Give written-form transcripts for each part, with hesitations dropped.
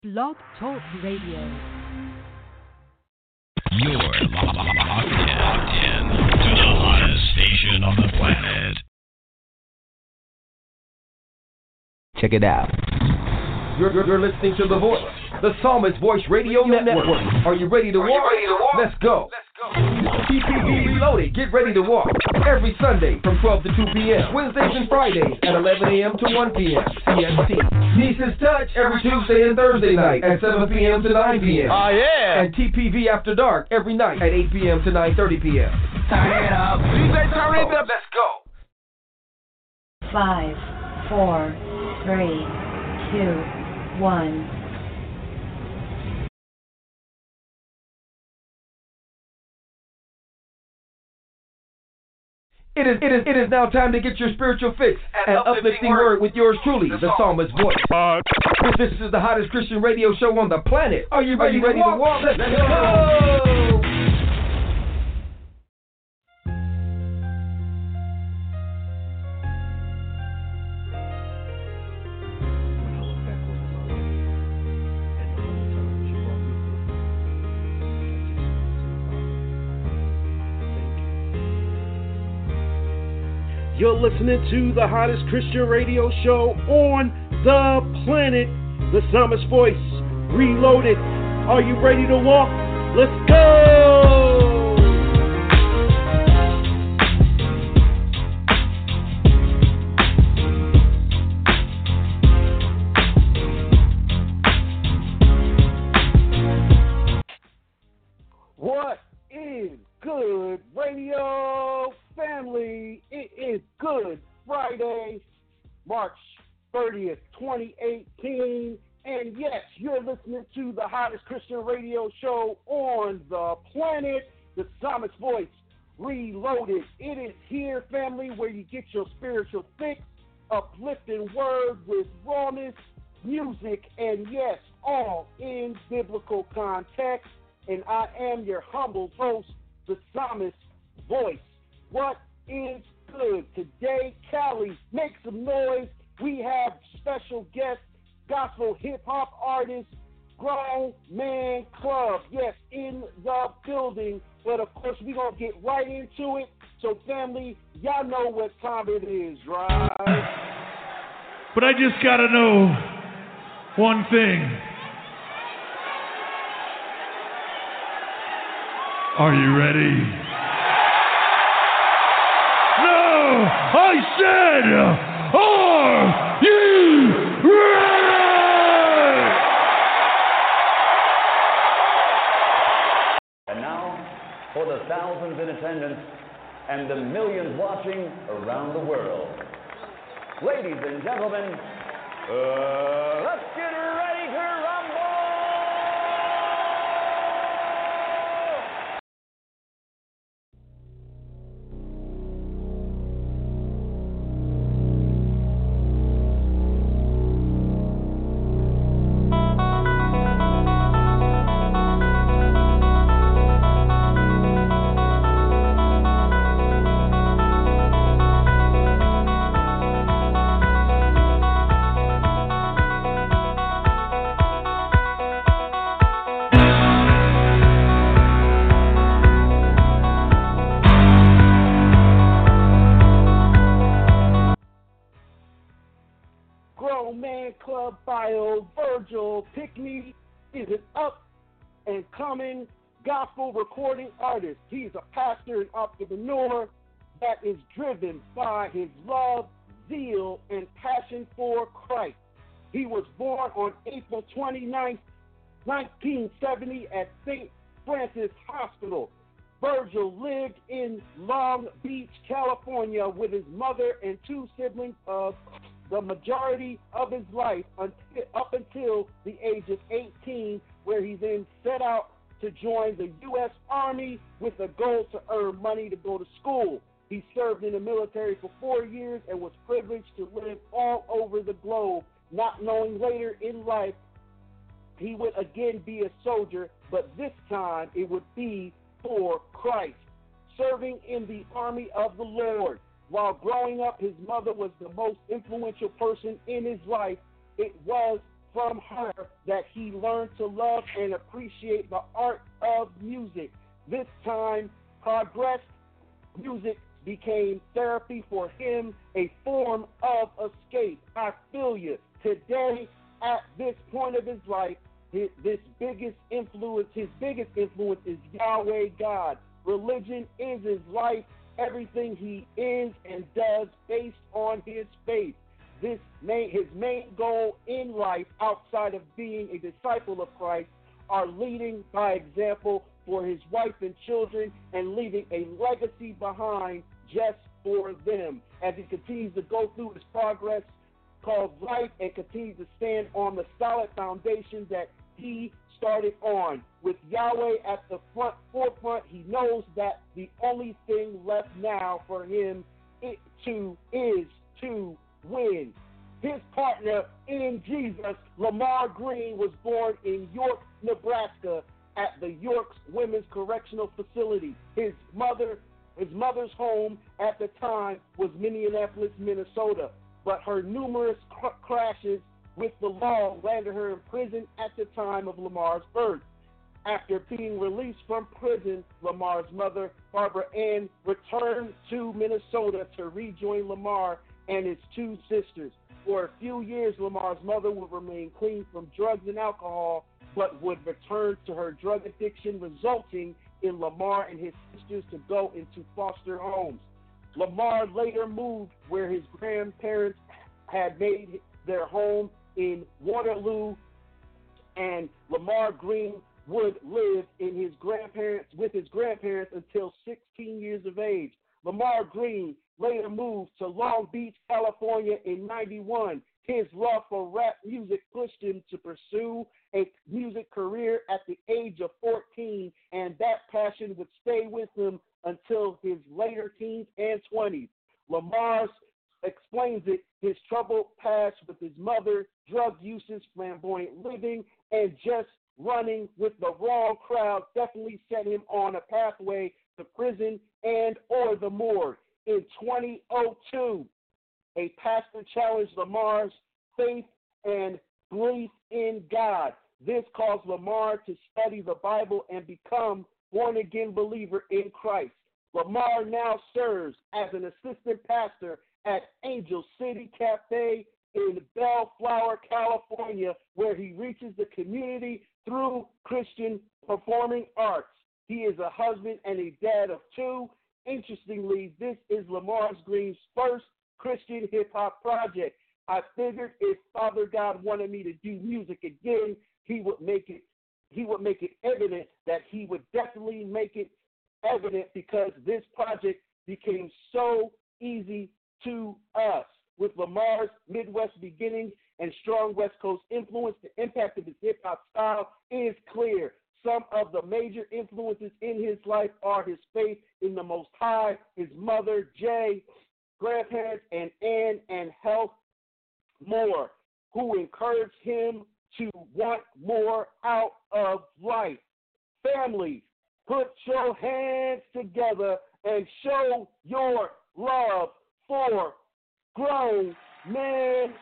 Blog Talk Radio. You're locked in to the hottest station on the planet. Check it out. You're listening to The Voice, the Psalmist Voice Radio Network. Are you ready to walk? Let's go. TPV Reloaded, get ready to walk. Every Sunday from 12 to 2 p.m. Wednesdays and Fridays at 11 a.m. to 1 p.m. CST. Nieces Touch every Tuesday and Thursday night at 7 p.m. to 9 p.m. Oh, yeah. And TPV After Dark every night at 8 p.m. to 9:30 p.m. Turn it up. DJ, turn it up. Let's go. 5, 4, 3, 2, 1. It is now time to get your spiritual fix and uplifting word with yours truly, the Psalmist Voice. This is the hottest Christian radio show on the planet. Are you ready to walk? Let's go! You're listening to the hottest Christian radio show on the planet, the Psalmist Voice Reloaded. Are you ready to walk? Let's go! What is good, radio family? It is Good Friday, March 30th, 2018. And yes, you're listening to the hottest Christian radio show on the planet, the Psalmist Voice Reloaded. It is here, family, where you get your spiritual fix, uplifting word with rawness, music, and yes, all in biblical context. And I am your humble host, the Psalmist Voice. What is good? Today, Cali, make some noise. We have special guest, gospel hip-hop artist, Grown Man Club. Yes, in the building. But, of course, we're going to get right into it. So, family, y'all know what time it is, right? But I just got to know one thing. Are you ready? No! I said, are you ready? And now, for the thousands in attendance and the millions watching around the world. Ladies and gentlemen, let's get ready to rumble! Club bio, Virgil Pickney is an up-and-coming gospel recording artist. He's a pastor and entrepreneur that is driven by his love, zeal, and passion for Christ. He was born on April 29, 1970 at St. Francis Hospital. Virgil lived in Long Beach, California with his mother and two siblings of the majority of his life up until the age of 18, where he then set out to join the U.S. Army with a goal to earn money to go to school. He served in the military for 4 years and was privileged to live all over the globe, not knowing later in life he would again be a soldier, but this time it would be for Christ, serving in the army of the Lord. While growing up, his mother was the most influential person in his life. It was from her that he learned to love and appreciate the art of music. This time, progressed music became therapy for him, a form of escape. I feel you. Today, at this point of his life, his biggest influence is Yahweh God. Religion is his life, everything he is and does based on his faith. His main goal in life, outside of being a disciple of Christ, are leading by example for his wife and children and leaving a legacy behind just for them. As he continues to go through his progress called life and continues to stand on the solid foundation that he started on. With Yahweh at the forefront, he knows that the only thing left now for him is to win. His partner in Jesus, Lamar Green, was born in York, Nebraska, at the York's Women's Correctional Facility. His mother's home at the time was Minneapolis, Minnesota, but her numerous crashes with the law landed her in prison at the time of Lamar's birth. After being released from prison, Lamar's mother, Barbara Ann, returned to Minnesota to rejoin Lamar and his two sisters. For a few years, Lamar's mother would remain clean from drugs and alcohol, but would return to her drug addiction, resulting in Lamar and his sisters to go into foster homes. Lamar later moved where his grandparents had made their home in Waterloo, and Lamar Green would live with his grandparents until 16 years of age. Lamar Green later moved to Long Beach, California in '91. His love for rap music pushed him to pursue a music career at the age of 14, and that passion would stay with him until his later teens and 20s. Lamar explains it, his troubled past with his mother, drug uses, flamboyant living, and just running with the wrong crowd definitely set him on a pathway to prison and or the morgue. In 2002, a pastor challenged Lamar's faith and belief in God. This caused Lamar to study the Bible and become born-again believer in Christ. Lamar now serves as an assistant pastor at Angel City Cafe in Bellflower, California, where he reaches the community through Christian performing arts. He is a husband and a dad of two. Interestingly, this is Lamar Green's first Christian hip-hop project. I figured if Father God wanted me to do music again, he would make it evident that he would definitely make it evident, because this project became so easy to us. With Lamar's Midwest beginnings and strong West Coast influence, the impact of his hip-hop style is clear. Some of the major influences in his life are his faith in the Most High, his mother, Jay, grandparents, and Ann, and health more, who encouraged him to want more out of life. Families, put your hands together and show your love for Grown Man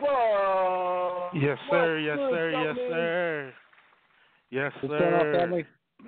Club. Yes, sir. Yes, sir. Yes, sir. Yes, sir. Family.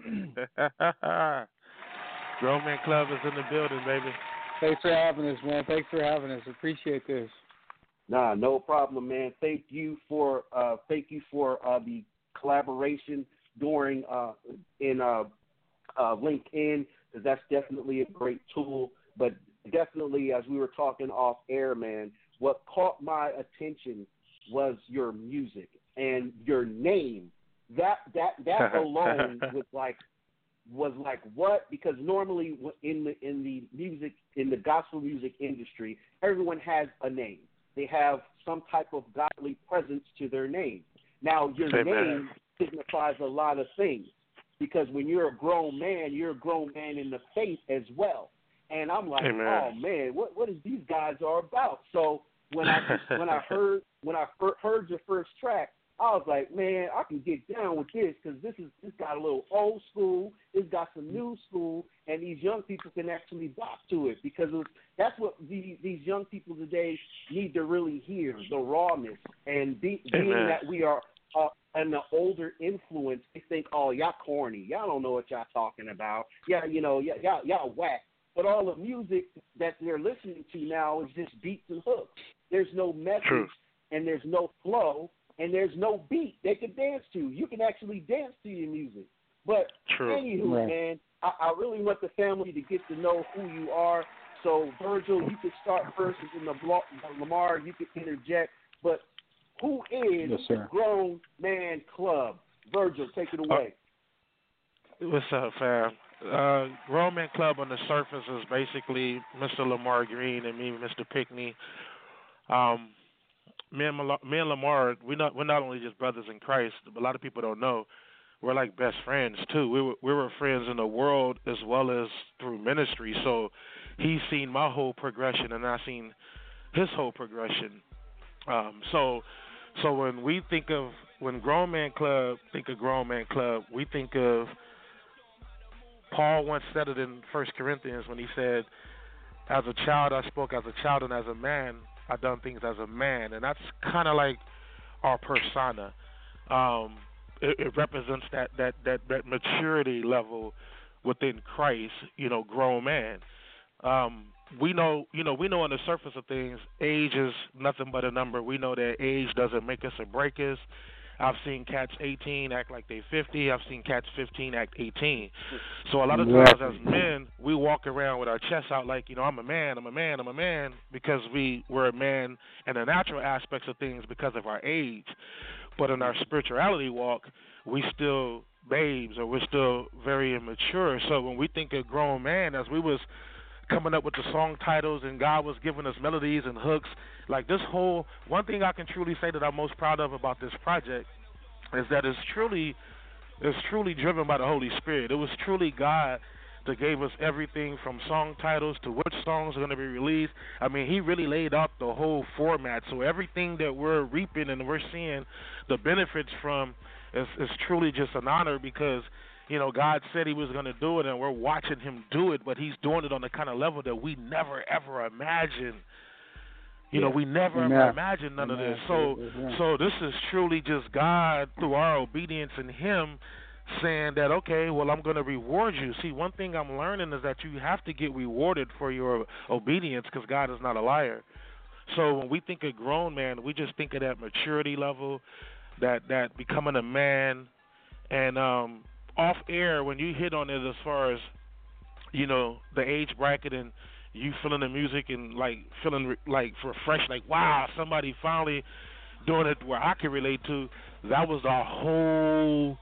Grown Man Club is in the building, baby. Thanks for having us, man. Thanks for having us. Appreciate this. Nah, no problem, man. Thank you for the collaboration during in LinkedIn, because that's definitely a great tool. But definitely, as we were talking off air, man, what caught my attention was your music and your name. That alone was like what? Because normally in the gospel music industry, everyone has a name. They have some type of godly presence to their name. Now, your name signifies a lot of things, because when you're a grown man in the faith as well. And I'm like, oh man, what is these guys are about? So when I heard your first track, I was like, man, I can get down with this because this got a little old school, it's got some new school, and these young people can actually bop to it because that's what these young people today need to really hear, the rawness. And being that we are an older influence, they think, oh, y'all corny. Y'all don't know what y'all talking about. Yeah, y'all whack. But all the music that they're listening to now is just beats and hooks. There's no message, and there's no flow, and there's no beat they can dance to. You can actually dance to your music. But anywho, man, I really want the family to get to know who you are. So, Virgil, you can start first, and then Lamar, you can interject. But who is the Grown Man Club? Virgil, take it away. What's up, fam? Grown Man Club on the surface is basically Mr. Lamar Green and me, Mr. Pickney. Me and Lamar, we're not only just brothers in Christ, but a lot of people don't know. We're like best friends too. We were friends in the world as well as through ministry. So he's seen my whole progression, and I've seen his whole progression. So when Grown Man Club think of Grown Man Club, we think of Paul once said it in 1 Corinthians when he said, "As a child I spoke as a child, and as a man I done things as a man," and that's kind of like our persona. It represents that maturity level within Christ, grown man. We know on the surface of things, age is nothing but a number. We know that age doesn't make us or break us. I've seen cats 18 act like they 50. I've seen cats 15 act 18. So a lot of times as men, we walk around with our chests out like, I'm a man, because we're a man in the natural aspects of things because of our age. But in our spirituality walk, we still babes, or we're still very immature. So when we think of grown man, as we was coming up with the song titles and God was giving us melodies and hooks, like this whole, one thing I can truly say that I'm most proud of about this project is that it's truly driven by the Holy Spirit. It was truly God that gave us everything from song titles to which songs are going to be released. I mean, he really laid out the whole format. So everything that we're reaping and we're seeing the benefits from is truly just an honor because, God said he was going to do it, and we're watching him do it, but he's doing it on the kind of level that we never, ever imagined. We never ever imagined none of this. So this is truly just God, through our obedience in him, saying that, okay, well, I'm going to reward you. See, one thing I'm learning is that you have to get rewarded for your obedience because God is not a liar. So when we think of grown man, we just think of that maturity level, that becoming a man. And off air, when you hit on it as far as, the age bracket and you feeling the music and like feeling like refreshed, like, wow, somebody finally doing it where I can relate to, that was a whole,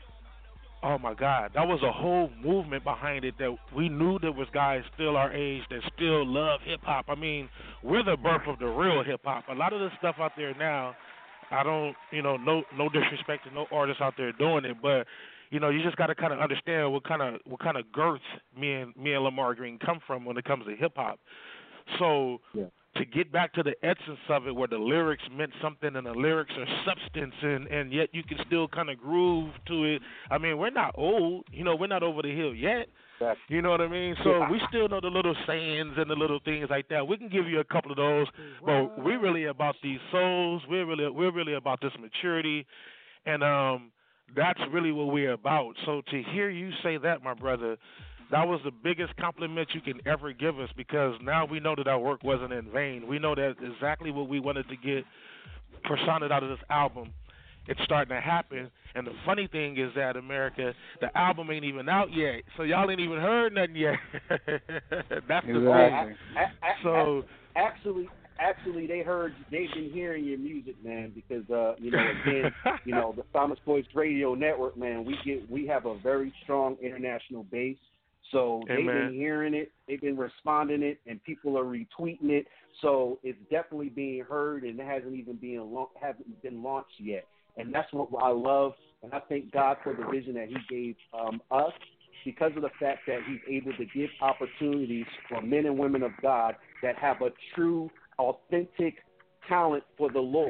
oh my God, that was a whole movement behind it that we knew there was guys still our age that still love hip-hop. I mean, we're the birth of the real hip-hop. A lot of the stuff out there now, I don't, no disrespect to no artists out there doing it, but you just got to kind of understand what kind of girth me and Lamar Green come from when it comes to hip hop. So to get back to the essence of it, where the lyrics meant something and the lyrics are substance, and yet you can still kind of groove to it. I mean, we're not old, we're not over the hill yet. You know what I mean? So we still know the little sayings and the little things like that. We can give you a couple of those, but we're really about these souls. We're really about this maturity, and that's really what we're about. So to hear you say that, my brother, that was the biggest compliment you can ever give us, because now we know that our work wasn't in vain. We know that exactly what we wanted to get personated out of this album, it's starting to happen. And the funny thing is that, America, the album ain't even out yet, so y'all ain't even heard nothing yet. That's the thing. So Actually, they've been hearing your music, man, because again, the Psalmist Voice Radio Network, man, we have a very strong international base. So they've been hearing it, they've been responding it, and people are retweeting it. So it's definitely being heard, and it hasn't been launched yet. And that's what I love, and I thank God for the vision that he gave us, because of the fact that he's able to give opportunities for men and women of God that have a true, authentic talent for the Lord.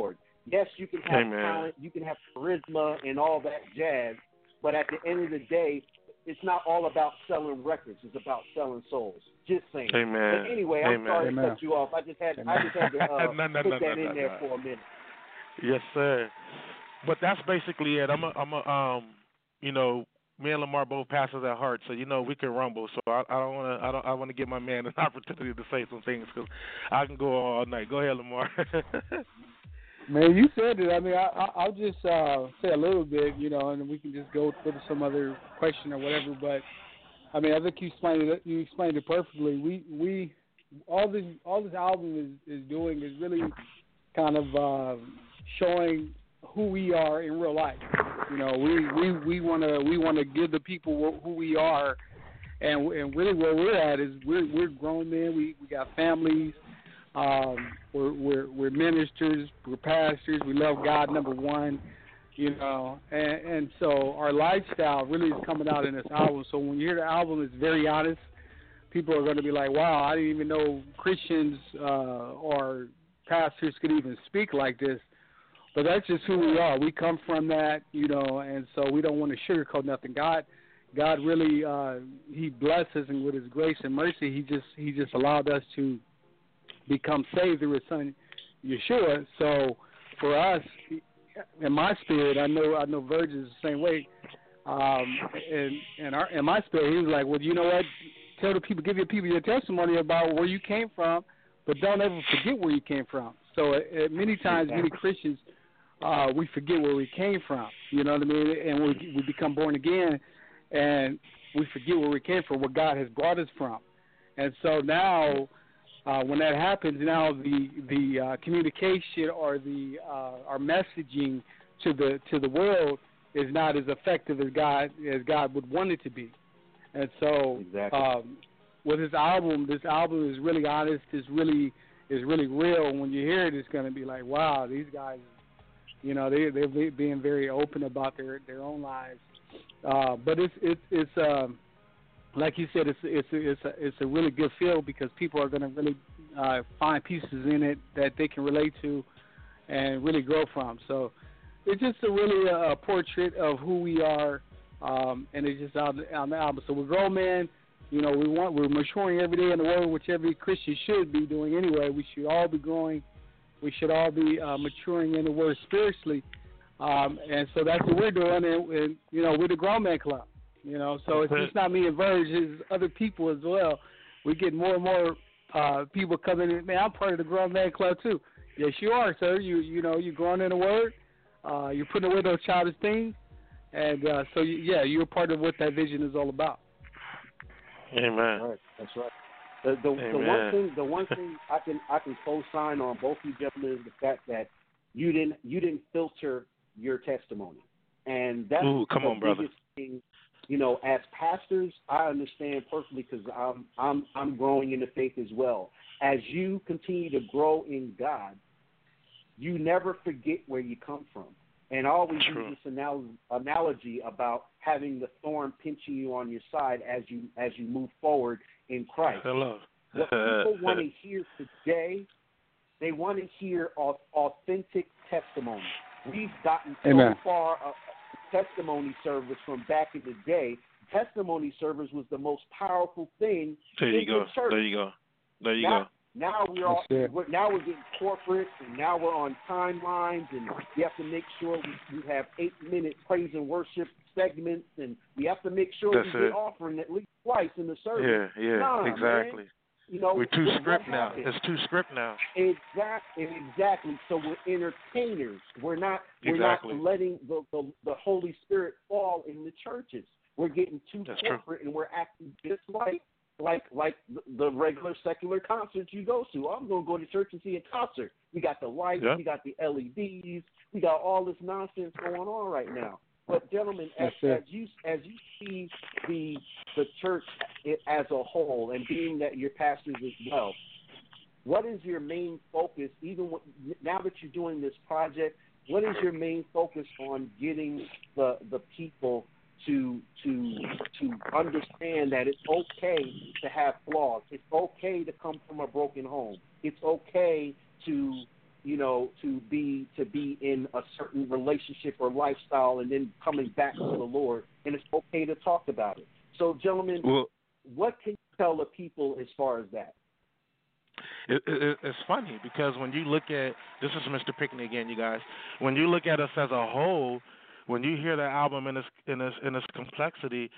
Yes, you can have talent, you can have charisma and all that jazz, but at the end of the day, it's not all about selling records. It's about selling souls. Just saying. Amen. But anyway, I'm sorry to cut you off. I just had to put that in there for a minute. Yes, sir. But that's basically it. You know, me and Lamar both pastors at heart, so you know we can rumble. So I want to give my man an opportunity to say some things because I can go all night. Go ahead, Lamar. Man, you said it. I mean, I'll just say a little bit, you know, and we can just go to some other question or whatever. But I mean, I think you explained it perfectly. We all this album is doing is really kind of showing who we are in real life. You know, we want to give the people who we are, and really where we're at is we're grown men. We got families. We're ministers, we're pastors, we love God, number one, you know, and so our lifestyle really is coming out in this album. So when you hear the album, it's very honest. People are going to be like, wow, I didn't even know Christians or pastors could even speak like this. But that's just who we are. We come from that, you know, and so we don't want to sugarcoat nothing. God really, He blesses, and with His grace and mercy, He just allowed us to become saved through His Son, Yeshua. So for us, in my spirit, I know Virg is the same way. In my spirit, he was like, well, you know what? Tell the people, give your people your testimony about where you came from, but don't ever forget where you came from. So many times, many Christians, we forget where we came from. You know what I mean? And we become born again, and we forget where we came from, where God has brought us from. And so now, when that happens, now the communication or our messaging to the world is not as effective as God would want it to be. And so, with this album is really honest. Is really real. When you hear it, it's going to be like, wow, these guys, you know, they're being very open about their own lives. But it's like you said, it's a really good feel because people are going to really find pieces in it that they can relate to and really grow from. So it's just really a portrait of who we are, and it's just on the album. So we're grown men. You know, we're maturing every day in the Word, which every Christian should be doing anyway. We should all be growing. We should all be maturing in the Word spiritually, and so that's what we're doing. And you know, we're the Grown Man Club. You know, so it's just not me and Virg, it's other people as well. We get more and more people coming in. Man, I'm part of the Grown Man Club too. Yes, you are, sir. You know, you're growing in the Word. You're putting away those childish things, and so you're part of what that vision is all about. Amen. Right, that's right. The one thing I can co-sign on both you gentlemen is the fact that you didn't filter your testimony, and that's the biggest thing. You know, as pastors, I understand perfectly because I'm growing in the faith as well. As you continue to grow in God, you never forget where you come from. And I always use this analogy about having the thorn pinching you on your side as you move forward in Christ. Hello. What people want to hear today, they want to hear authentic testimony. We've gotten so far. Testimony service from back in the day. Testimony service was the most powerful thing in the church. There you go. Now we're getting corporate, and now we're on timelines, and we have to make sure we have 8-minute praise and worship segments, and we have to make sure we get offering at least twice in the service. Yeah, exactly. Man. You know, we're too script now. It's too script now. Exactly. So we're entertainers. We're not letting the Holy Spirit fall in the churches. We're getting too corporate, and we're acting just like the regular secular concerts you go to. I'm going to go to church and see a concert. We got the lights, we got the LEDs, we got all this nonsense going on right now. But gentlemen, as you see the church as a whole, and being that you're pastors as well, what is your main focus? Now that you're doing this project, what is your main focus on getting the people to understand that it's okay to have flaws? It's okay to come from a broken home. It's okay to to be in a certain relationship or lifestyle and then coming back to the Lord, and it's okay to talk about it. So, gentlemen, what can you tell the people as far as that? It's funny because when you look at, this is Mr. Pickney again, you guys. When you look at us as a whole, when you hear the album in its complexity,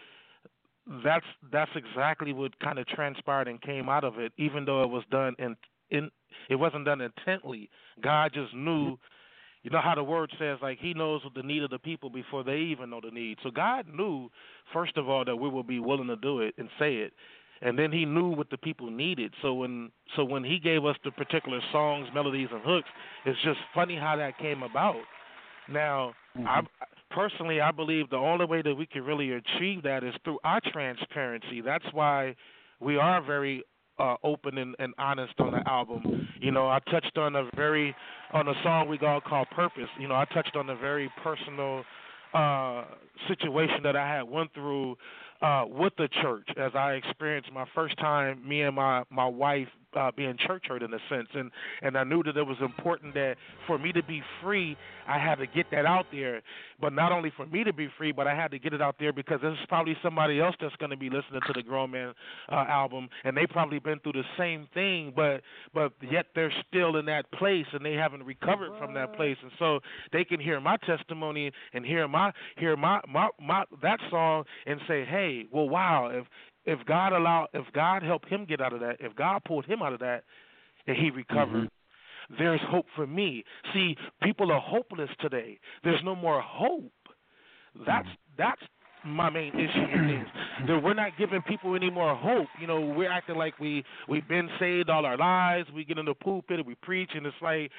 that's exactly what kind of transpired and came out of it. Even though it was done it wasn't done intently. God just knew. You know how the word says, like, he knows the need of the people before they even know the need. So God knew, first of all, that we would be willing to do it and say it. And then he knew what the people needed. So when he gave us the particular songs, melodies, and hooks, it's just funny how that came about. Now, personally, I believe the only way that we can really achieve that is through our transparency. That's why we are very open and honest on the album. I touched on a song we called Purpose. I touched on a very personal situation that I had went through with the church as I experienced my first time, me and my wife being church hurt in a sense, and I knew that it was important that for me to be free, I had to get that out there. But not only for me to be free, but I had to get it out there because there's probably somebody else that's going to be listening to the Grown Man album, and they probably been through the same thing, but yet they're still in that place and they haven't recovered from that place, and so they can hear my testimony and hear my that song and say, hey, well, wow, if God helped him get out of that, if God pulled him out of that and he recovered, there's hope for me. See, people are hopeless today. There's no more hope. That's my main issue with things. That we're not giving people any more hope. We're acting like we've been saved all our lives. We get in the pulpit and we preach, and it's like,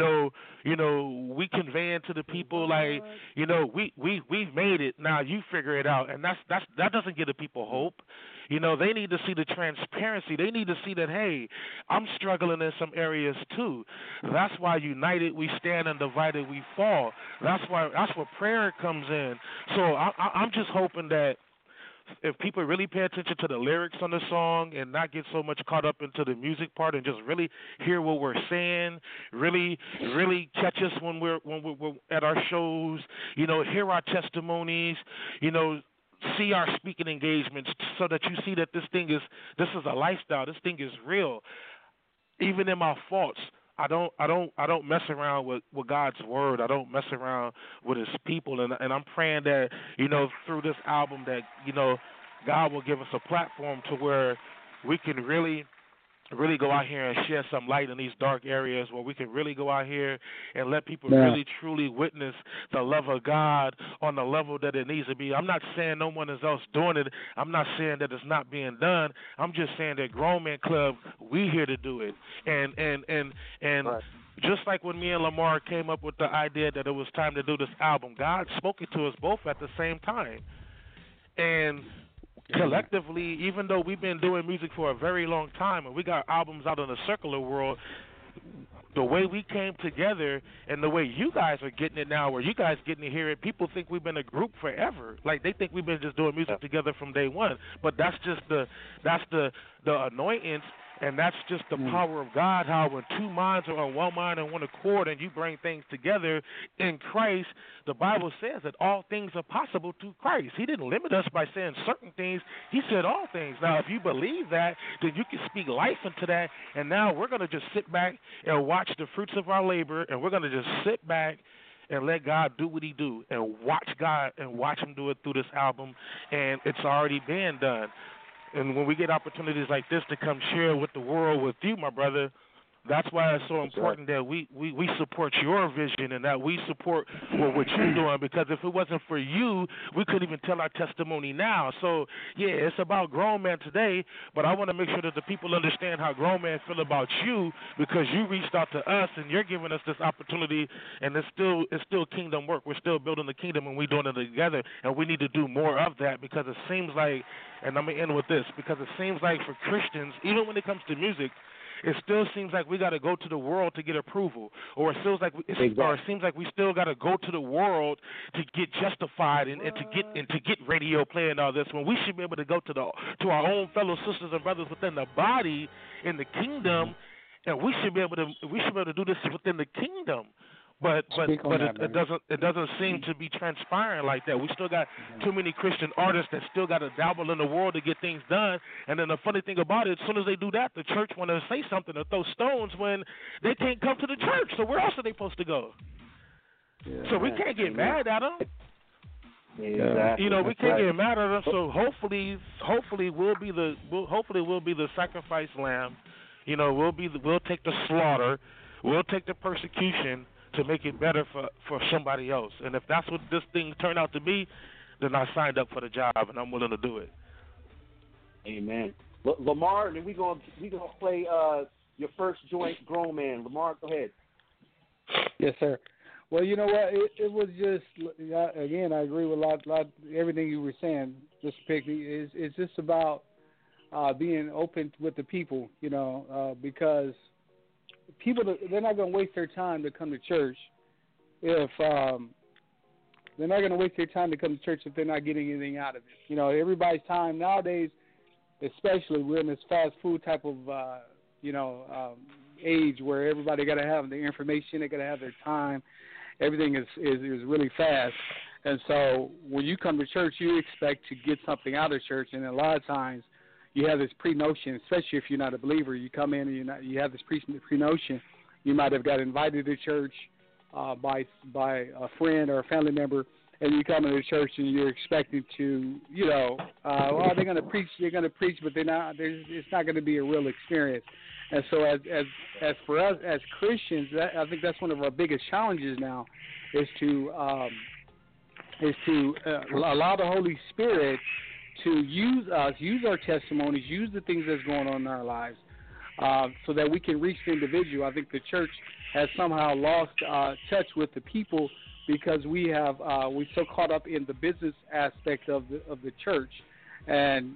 we conveying to the people like, we've made it. Now you figure it out, and that doesn't give the people hope. They need to see the transparency. They need to see that, hey, I'm struggling in some areas too. That's why united we stand and divided we fall. That's where prayer comes in. So I'm just hoping that if people really pay attention to the lyrics on the song and not get so much caught up into the music part and just really hear what we're saying, really catch us when we're at our shows, hear our testimonies, see our speaking engagements, so that you see that this is a lifestyle. This thing is real. Even in my faults, I don't mess around with God's word. I don't mess around with his people, and I'm praying that through this album that God will give us a platform to where we can really go out here and shed some light in these dark areas, where we can really go out here and let people really truly witness the love of God on the level that it needs to be. I'm not saying no one is else doing it. I'm not saying that it's not being done. I'm just saying that Grown Man Club, we here to do it. And right. Just like when me and Lamar came up with the idea that it was time to do this album, God spoke it to us both at the same time. And collectively, even though we've been doing music for a very long time and we got albums out in the circular world, the way we came together and the way you guys are getting it now, where you guys getting to hear it, people think we've been a group forever. Like, they think we've been just doing music together from day one. But that's just the annoyance. And that's just the power of God, how when two minds are on one mind and one accord and you bring things together in Christ, the Bible says that all things are possible through Christ. He didn't limit us by saying certain things. He said all things. Now, if you believe that, then you can speak life into that. And now we're going to just sit back and watch the fruits of our labor, and we're going to just sit back and let God do what he do and watch God and watch him do it through this album. And it's already been done. And when we get opportunities like this to come share with the world with you, my brother, that's why it's so important that we support your vision and that we support what you're doing, because if it wasn't for you, we couldn't even tell our testimony now. So, yeah, it's about Grown Man today, but I want to make sure that the people understand how Grown Man feel about you, because you reached out to us and you're giving us this opportunity, and it's still kingdom work. We're still building the kingdom and we're doing it together, and we need to do more of that, because it seems like, and I'm going to end with this, because it seems like for Christians, even when it comes to music, it still seems like we got to go to the world to get approval, or it seems like we still got to go to the world to get justified and to get radio play and all this. When we should be able to go to our own fellow sisters and brothers within the body in the kingdom and we should be able to do this within the kingdom. But it doesn't seem to be transpiring like that. We still got too many Christian artists that still got to dabble in the world to get things done. And then the funny thing about it, as soon as they do that, the church want to say something or throw stones when they can't come to the church. So where else are they supposed to go? Yeah, so we can't get mad at them. Exactly. You know, we can't get mad at them. So hopefully we'll be the sacrifice lamb. You know, we'll take the slaughter, we'll take the persecution to make it better for somebody else. And if that's what this thing turned out to be, then I signed up for the job and I'm willing to do it. Amen. Lamar, and then we gonna play your first joint, Grown Man. Lamar, go ahead. Yes, sir. Well, you know what? It was just, again, I agree with a lot everything you were saying. Just picking it's just about being open with the people, you know, because people, they're not going to waste their time to come to church if they're not going to waste their time to come to church if they're not getting anything out of it. You know, everybody's time nowadays, especially we're in this fast food type of age where everybody got to have the information, they got to have their time. Everything is really fast. And so when you come to church, you expect to get something out of church, and a lot of times you have this pre-notion, especially if you're not a believer. You come in and you have this pre-notion. You might have got invited to church by a friend or a family member, and you come into church and you're expecting to, well, they're going to preach, but they're not. It's not going to be a real experience. And so, as for us as Christians, I think that's one of our biggest challenges now, is to allow the Holy Spirit to use us, use our testimonies, use the things that's going on in our lives, so that we can reach the individual. I think the church has somehow lost touch with the people because we're so caught up in the business aspect of the church, and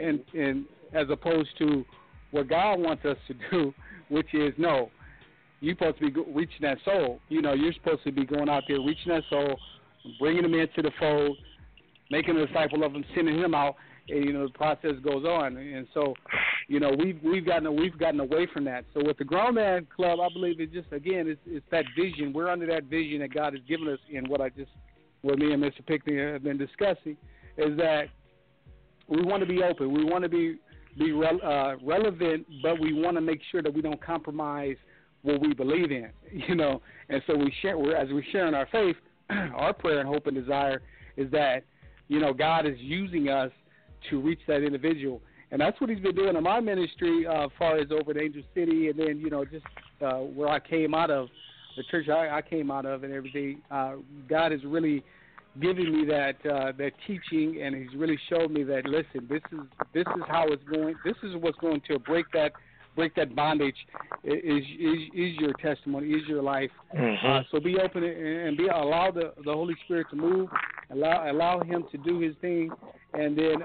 as opposed to what God wants us to do, which is you're supposed to be reaching that soul. You're supposed to be going out there reaching that soul, bringing them into the fold, making a disciple of them, sending him out, and the process goes on. And so, we've gotten away from that. So with the Grown Man Club, I believe it's just, again, it's that vision. We're under that vision that God has given us, and what me and Mr. Pickney have been discussing is that we want to be open. We want to be relevant, but we want to make sure that we don't compromise what we believe in, And so as we share in our faith, our prayer and hope and desire is that, God is using us to reach that individual. And that's what he's been doing in my ministry, as far as over at Angel City, and then, just where I came out of, the church I came out of and everything. God has really given me that teaching, and he's really showed me that, listen, this is how it's going. This is what's going to break that bondage is your testimony, is your life. Mm-hmm. So be open and allow the Holy Spirit to move, allow him to do his thing, and then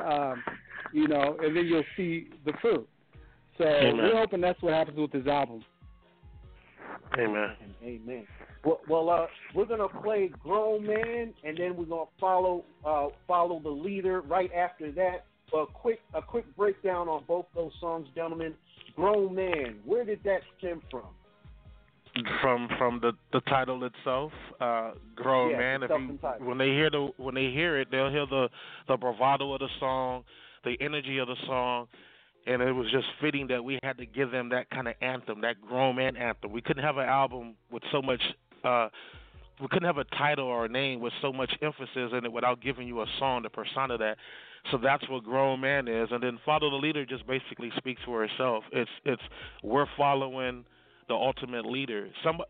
and then you'll see the fruit. So we're hoping that's what happens with this album. Amen. Amen. Well, we're gonna play Grown Man, and then we're gonna follow the leader right after that. A quick breakdown on both those songs, gentlemen. Grown Man, where did that stem from? From the title itself, Grown Man. When they hear it, they'll hear the bravado of the song, the energy of the song, and it was just fitting that we had to give them that kind of anthem, that Grown Man anthem. We couldn't have an album with so much. We couldn't have a title or a name with so much emphasis in it without giving you a song to persona that. So that's what Grown Man is. And then Follow the Leader just basically speaks for itself. It's we're following the ultimate leader.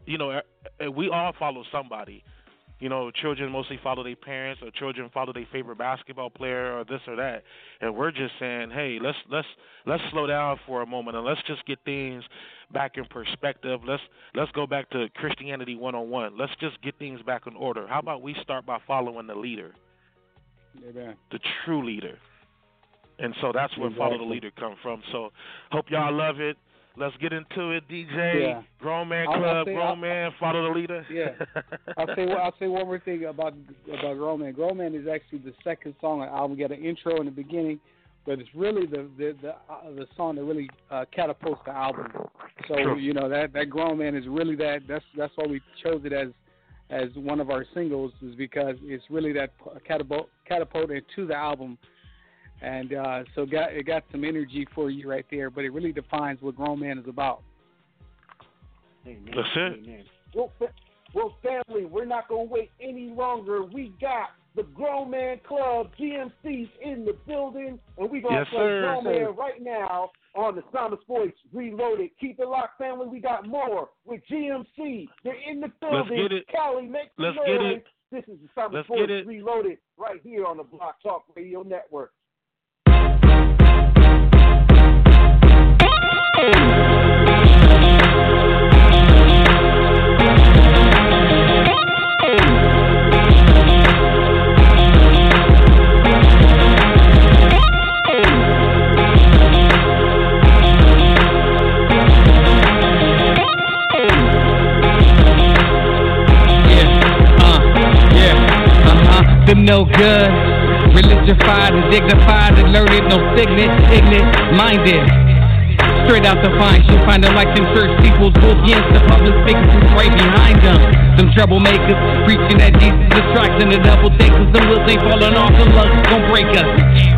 We all follow somebody. Children mostly follow their parents, or children follow their favorite basketball player, or this or that. And we're just saying, hey, let's slow down for a moment and let's just get things back in perspective. Let's go back to Christianity 101. Let's just get things back in order. How about we start by following the leader? Amen. The true leader. And so that's where Follow the Leader come from. So hope y'all love it. Let's get into it, DJ. Yeah. Grown Man Club, Grown Man, Follow the Leader. Yeah. I'll say one more thing about Grown Man. Grown Man is actually the second song on the album. We got an intro in the beginning, but it's really the song that really catapults the album. So that grown man is really that. That's why we chose it as one of our singles, is because it's really that catapult into the album, and so it got some energy for you right there. But it really defines what grown man is about. Amen. That's it. Amen. Well, family, we're not gonna wait any longer. We got the Grown Man Club, GMC's in the building, and we're gonna play Grown Man right now on the Psalmist Voice Reloaded. Keep it locked, family. We got more with GMC. They're in the building. Let's get it. Cali, make some noise. Get it. This is the Psalmist Voice Reloaded right here on the Block Talk Radio Network. Them no good, religified and dignified and learned, no ignorant, minded. Straight out the vine, she'll find them like them church peoples, go against the public figures who's right behind them. Them troublemakers, preaching that Jesus is attracting the double thinkers. Them wheels ain't falling off, the lugs gon' break us.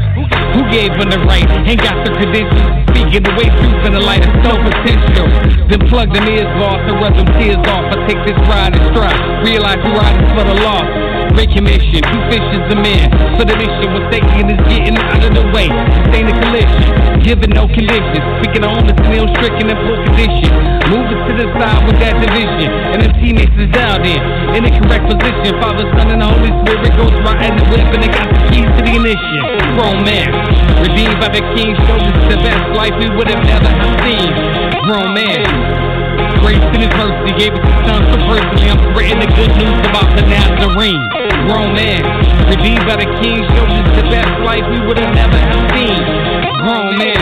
Who gave them the right? Ain't got the credentials. Speaking the way truth in the light of soul potential. Then plug them ears lost and rub them tears off. I take this ride and stride. Realize who riding for the lost. Great commission, 2 fishes a man. So the mission was taking is getting out of the way. Sustain the collision, giving no conditions. Speaking of homeless and ill stricken in poor condition. Moving to the side with that division. And the teammates is down there in the correct position. Father, Son, and the Holy Spirit goes right in the whip, and they got the keys to the ignition. Grown man, redeemed by the King, showed us the best life we would have never have seen. Grown man, grace and His mercy gave us His Son. So personally, I'm spreading the good news about the Nazarene. Grown man, redeemed by the King, showed us the best life we would have never have seen. Grown man,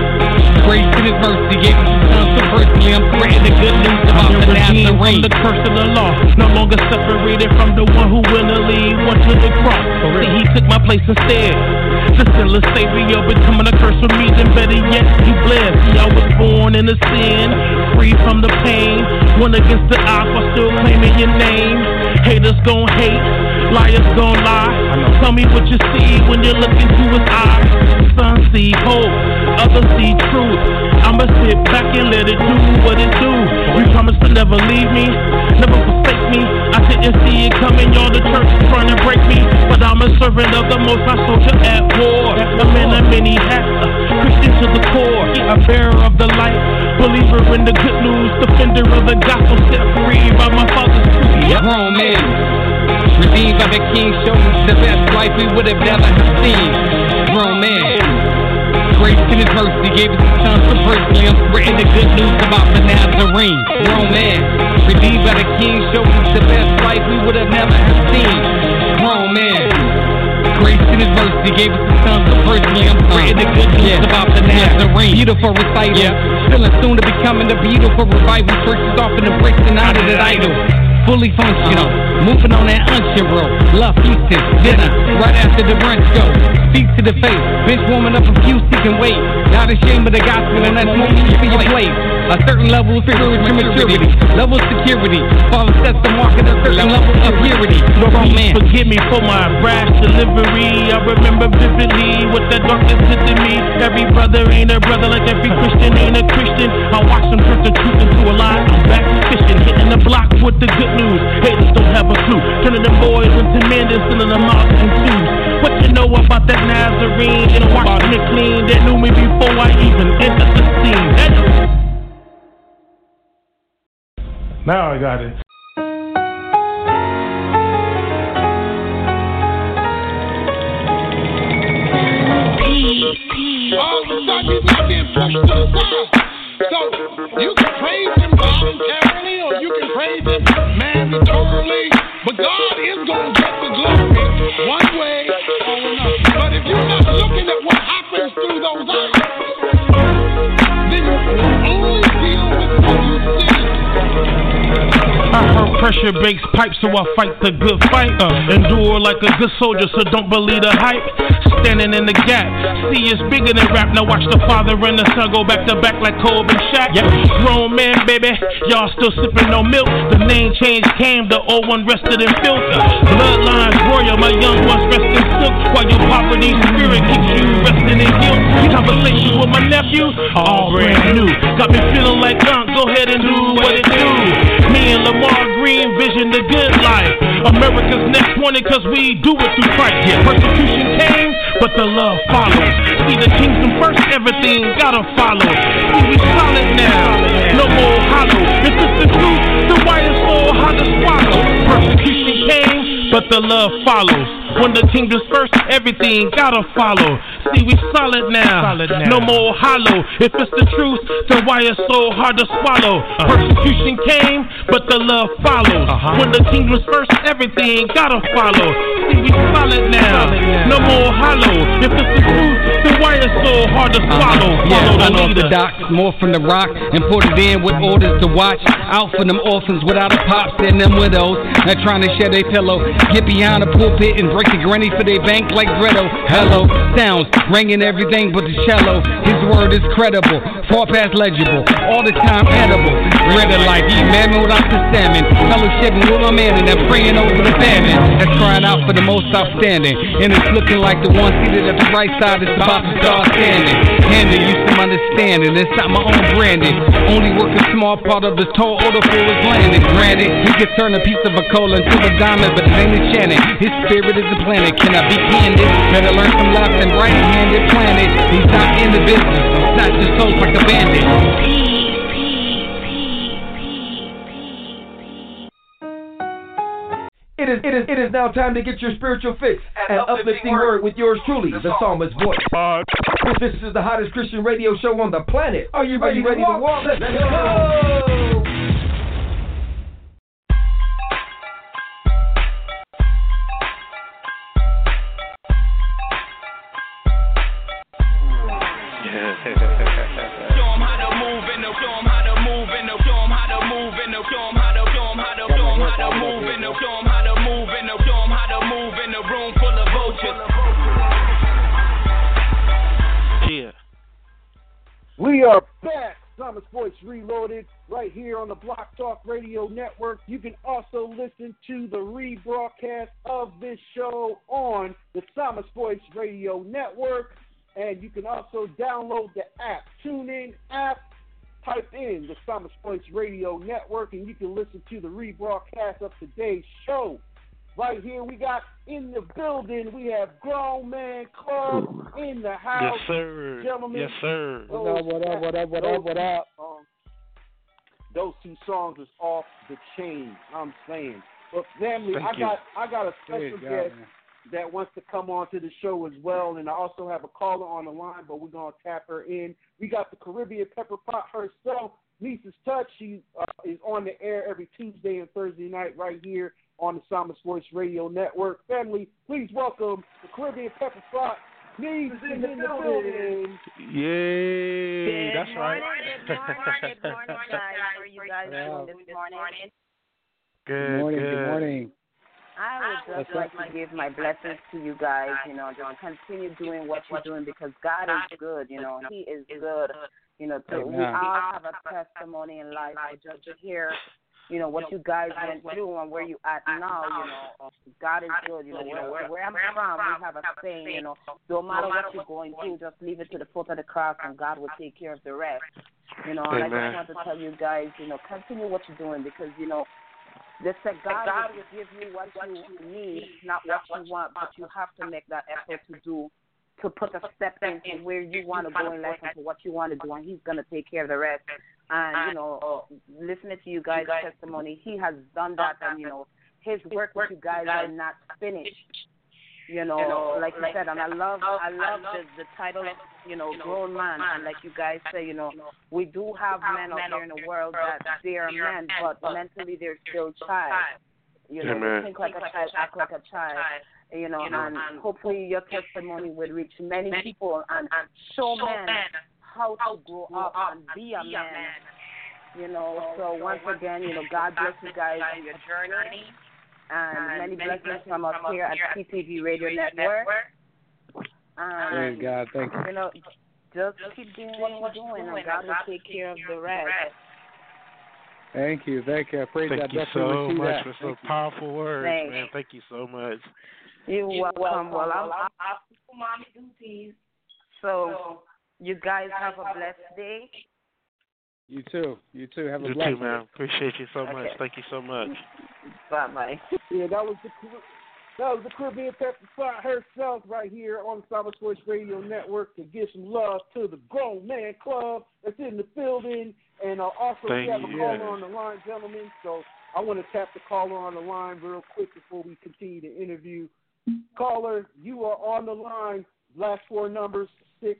grace and His mercy gave us His Son. So personally, I'm spreading the good news about the Nazarene. From the curse of the law, no longer separated from the one who willingly went to the cross. See, He took my place instead. The sinless Savior becoming a curse for me, then better yet, He bled. See, I was born in a sin, free from the pain. Went against the odds while still claiming your name. Haters gon' hate, liars gon' lie. Tell me what you see when you look into His eyes. Some see hope, others see truth. I'ma sit back and let it do what it do. You promised to never leave me, never forsake me. I didn't see it coming, y'all the church trying to break me. But I'm a servant of the Most High, soldier at war. A man of many hats, Christian to the core. A bearer of the light, believer in the good news. Defender of the gospel, set free by my Father's truth. Grown man, redeemed by the King, showed us the best life we would have never have seen. Grown man, grace and His mercy gave us His Son. So personally, I'm spreading the good news about the Nazarene. Grown man, redeemed by the King, showed us the best life we would have never have seen. Grown man, grace and His mercy gave us His Son. So personally, I'm spreading the good news about the Nazarene. Beautiful recital, feeling soon to becoming the beautiful revival. Churches often embracing out of that idol. Fully functional, moving on that unction road. Love feasting, dinner, right after the brunch go. Feet to the face, bitch warming up a few seeking weight. Not ashamed of the gospel and that's more you see your place. A certain level of spiritual maturity, level of security. Father sets the mark at a certain level of purity. Grown man, forgive me for my brash delivery. I remember vividly what that darkness did to me. Every brother ain't a brother like every Christian ain't a Christian. I watch them turn the truth into a lie. I'm back fishing, hitting the block with the good news. Haters don't have a clue, turning them boys into men and sending them out in twos. What you know about that Nazarene? And watch me clean, that knew me before I even entered the scene. Now I got it. All of a sudden he's not being pushed to the side. So you can praise Him voluntarily or you can praise Him mandatorily. But God is going to get the glory one way or another. But if you're not looking at what happens through those eyes, then you only deal with what you see. I heard Pressure breaks pipes, so I fight the good fight. Endure like a good soldier, so don't believe the hype. Standing in the gap, see it's bigger than rap. Now watch the father and the son go back to back like Kobe and Shaq. Grown man, baby, y'all still sipping on milk. The name change came, the old one rested in filth. Bloodlines royal, my young ones rest in silk. While your poverty spirit keeps you resting in guilt. Conversation with my nephew, all brand new. Got me feeling like go ahead and do what it do. Me and Lamar Green vision the good life. America's next wanted cause we do it through Christ. Persecution came, but the love follows. See the kingdom first, everything gotta follow. See we solid now, no more hollow. If it's the truth, then why it's so hard to swallow? Persecution came, but the love follows. When the kingdom's first, everything gotta follow. See we solid now, no more hollow. If it's the truth, then why it's so hard to swallow? Persecution came, but the love follows. When the kingdom's first, everything gotta follow. See we solid now, no more hollow. If it's the truth, then why it's so hard to swallow? Unorthodox, more from the rock, and put it in with orders to watch out for them orphans without a pops and them widows that trying to share their pillow. Get behind the pulpit and break the granny for their bank like Gredo. Hello, sounds ringing everything but the cello. His word is credible, far past legible, all the time edible. Read it like eat mammon without the salmon. Fellowshipping with my man and they're praying over the famine. That's crying out for the most outstanding. And it's looking like the one seated at the right side is about to start standing. Handing you some understanding, it's not my own branding. Only work a small part of this tall order for his landing. Granted, he could turn a piece of a coal into a diamond, but it ain't enchanted. His spirit is the planet. Can I be candid? Better learn some left and right-handed planet. He's not in the business of snatching souls like a bandit. It is now time to get your spiritual fix and uplifting word with yours truly, the Psalmist Voice. This is the hottest Christian radio show on the planet. Are you ready to walk? Let's go! We are back, Psalmist Voice Reloaded, right here on the Block Talk Radio Network. You can also listen to the rebroadcast of this show on the Psalmist Voice Radio Network, and you can also download the app, TuneIn app. Type in the Psalmist Voice Radio Network, and you can listen to the rebroadcast of today's show. Right here, we got in the building, we have Grown Man Club in the house. Yes, sir. Gentlemen. Yes, sir. What up? Those two songs is off the chain, I'm saying. But family, I got a special guest that wants to come on to the show as well, and I also have a caller on the line, but we're going to tap her in. We got the Caribbean Pepper Pot herself, Mrs. Touch. She is on the air every Tuesday and Thursday night right here on the Psalmist Voice Radio Network. Family, please welcome the Caribbean Pepper Pot. Needs in the building. Yay, that's right. Good morning, guys. How are you guys doing this morning? Good morning. I would just like to give my blessings to you guys, just continue doing what you're doing because God is good, He is good, we all have a testimony in life, just to hear, what you guys went through and where you at now, God is good, where I'm from, we have a saying, no matter what you're going through, just leave it to the foot of the cross and God will take care of the rest, and I just want to tell you guys, continue what you're doing because, they said God will give you what you need, not what you want, but you have to make that effort to put a step into where you want to go in life and to what you want to do, and He's going to take care of the rest. And, listening to you guys' testimony, He has done that, and, His work with you guys are not finished. Like you said, and I love the title of, grown man, and like you guys say, we do have men out there in the world that they are men, but mentally they're still child. They think like a child, act like a child. And hopefully your testimony will reach many people and show men how to grow up and be a man So once again, God bless you guys on your journey, and many blessings from us here at PPV Radio Network. Praise God, thank you. Just keep doing what you're doing, and God will take care of the rest. Thank you. I praise God. Thank you so much for some powerful words, man. Thank you so much. You're welcome. Well, I'm mommy duties. So you guys have a blessed day. You too. Have a blessed day. You too, man. Appreciate you so much. Thank you so much. Bye-bye. Yeah, that was the Caribbean Pepper herself right here on the Summer Voice Radio Network to give some love to the Grown Man Club that's in the building. And also we have a caller on the line, gentlemen. So I want to tap the caller on the line real quick before we continue the interview. Caller, you are on the line. Last four numbers,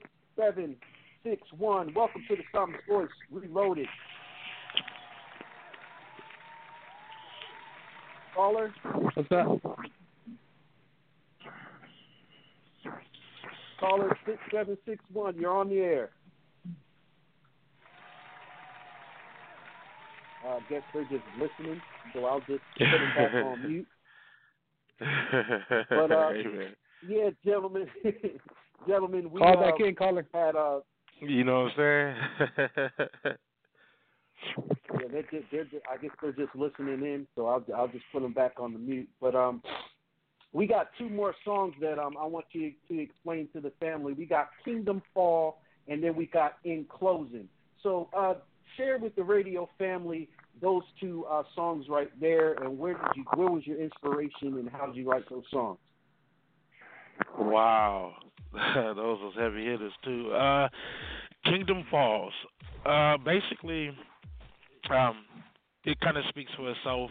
6761. Welcome to the Summer Voice Reloaded. Caller? What's up? Caller 6761, you're on the air. I guess they're just listening, so I'll just put them back on mute. But yeah, gentlemen, we call back in, caller. Had you know what I'm saying? Yeah, I guess they're just listening in, so I'll just put them back on the mute. But we got two more songs that I want you to explain to the family. We got Kingdom Fall, and then we got In Closing. So share with the radio family those two songs right there, and where was your inspiration, and how did you write those songs? Wow, those was heavy hitters too. Kingdom Falls. Basically, it kind of speaks for itself.